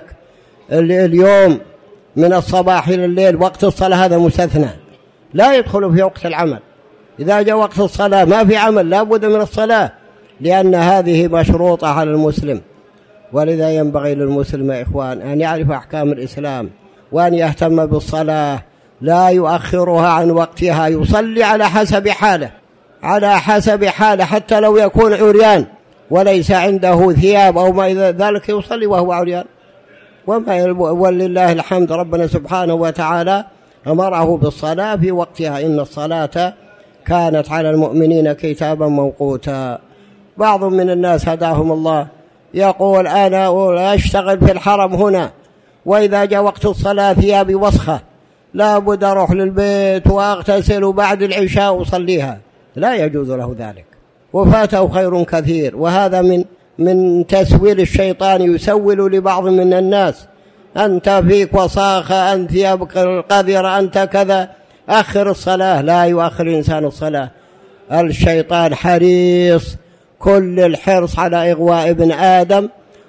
اليوم من الصباح إلى الليل، وقت الصلاة هذا مستثنى، لا يدخل في وقت العمل. إذا جاء وقت الصلاة ما في عمل، لا بد من الصلاة، لأن هذه مشروطة على المسلم. ولذا ينبغي للمسلم يا إخوان أن يعرف أحكام الإسلام، وأن يهتم بالصلاة، لا يؤخرها عن وقتها، يصلي على حسب حاله، على حسب حاله، حتى لو يكون عريان وليس عنده ثياب أو ما إلى ذلك يصلي وهو عريان. وما ولله الحمد، ربنا سبحانه وتعالى أمره بالصلاة في وقتها، إن الصلاة كانت على المؤمنين كتابا موقوتا. بعض من الناس هداهم الله يقول أنا أشتغل في الحرم هنا، وإذا جاء وقت الصلاة ثيابي وسخة، لا بد أروح للبيت وأغتسل بعد العشاء وصليها. لا يجوز له ذلك، وفاته خير كثير. وهذا من من تسويل الشيطان، يسول لبعض من الناس: أنت فيك وساخة، أنت ثيابك القذرة، أنت كذا، أخر الصلاة. لا يؤخر الإنسان الصلاة. الشيطان حريص كل الحرص على إغواء ابن آدم،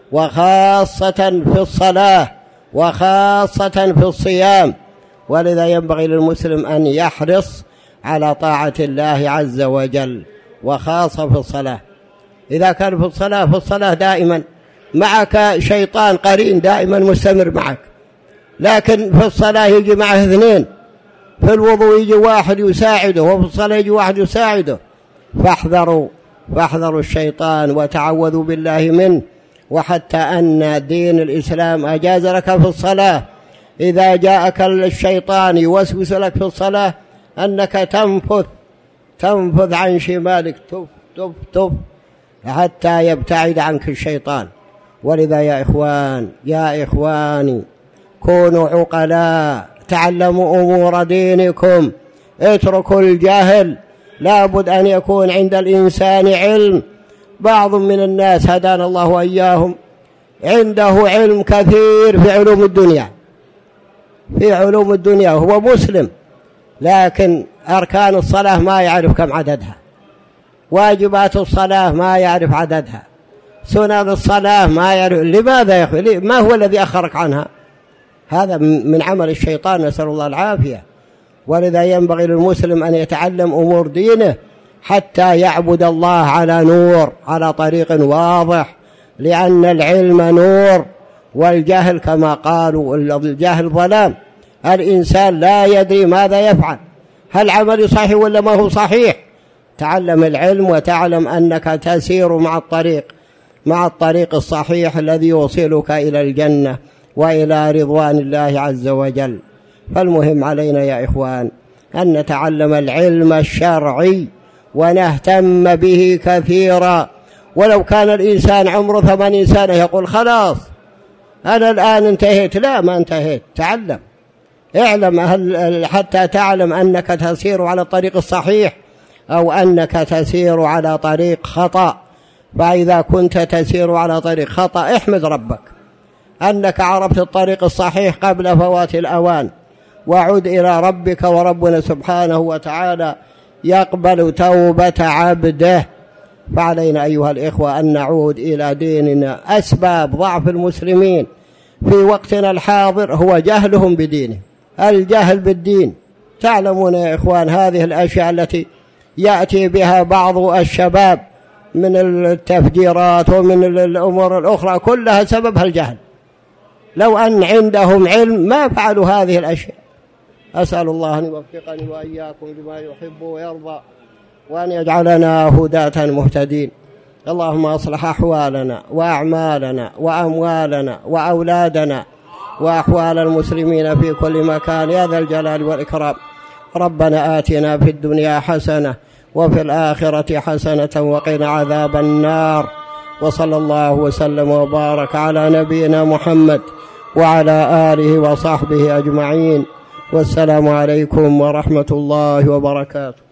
وخاصة في الصلاة، وخاصة في الصيام. ولذا ينبغي للمسلم أن يحرص على طاعة الله عز وجل، وخاصة في الصلاة. إذا كان في الصلاة في الصلاة دائما معك شيطان قرين دائما مستمر معك، لكن في الصلاة يجي معه اثنين، في الوضوء يجي واحد يساعده، وفي الصلاة يجي واحد يساعده. فاحذروا فاحذروا الشيطان وتعوذوا بالله منه. وحتى أن دين الإسلام أجاز لك في الصلاة إذا جاءك الشيطان يوسوس لك في الصلاة أنك تنفث تنفث عن شمالك، تف تف تف حتى يبتعد عنك الشيطان. ولذا يا إخوان يا إخواني كونوا عقلاء، تعلموا أمور دينكم، اتركوا الجهل. لابد أن يكون عند الإنسان علم. بعض من الناس هدانا الله وإياهم عنده علم كثير في علوم الدنيا، في علوم الدنيا هو مسلم، لكن أركان الصلاة ما يعرف كم عددها، واجبات الصلاة ما يعرف عددها، سنن الصلاة ما يعرف. لماذا يا أخي؟ ما هو الذي أخرك عنها؟ هذا من عمل الشيطان، نسأل الله العافية. ولذا ينبغي للمسلم أن يتعلم أمور دينه حتى يعبد الله على نور، على طريق واضح، لأن العلم نور، والجهل كما قالوا الجهل ظلام. الإنسان لا يدري ماذا يفعل، هل عملي صحيح ولا ما هو صحيح. تعلم العلم وتعلم أنك تسير مع الطريق مع الطريق الصحيح الذي يوصلك إلى الجنة وإلى رضوان الله عز وجل. فالمهم علينا يا إخوان أن نتعلم العلم الشرعي ونهتم به كثيرا. ولو كان الإنسان عمره ثمانين سنة يقول خلاص أنا الآن انتهيت، لا، ما انتهيت. تعلم، اعلم حتى تعلم أنك تسير على الطريق الصحيح أو أنك تسير على طريق خطأ. فإذا كنت تسير على طريق خطأ احمد ربك أنك عرفت الطريق الصحيح قبل فوات الأوان، وعد إلى ربك. وربنا سبحانه وتعالى يقبل توبة عبده. فعلينا أيها الإخوة أن نعود إلى ديننا. أسباب ضعف المسلمين في وقتنا الحاضر هو جهلهم بدينه، الجهل بالدين. تعلمون يا إخوان هذه الأشياء التي يأتي بها بعض الشباب من التفجيرات ومن الأمور الأخرى كلها سببها الجهل. لو أن عندهم علم ما فعلوا هذه الأشياء. أسأل الله أن يوفقني وإياكم لما يحب ويرضى، وأن يجعلنا هداة مهتدين. اللهم أصلح أحوالنا وأعمالنا وأموالنا وأولادنا وأحوال المسلمين في كل مكان يا ذا الجلال والإكرام. ربنا آتنا في الدنيا حسنة وفي الآخرة حسنة وقنا عذاب النار. وصلى الله وسلم وبارك على نبينا محمد وعلى آله وصحبه أجمعين. والسلام عليكم ورحمة الله وبركاته.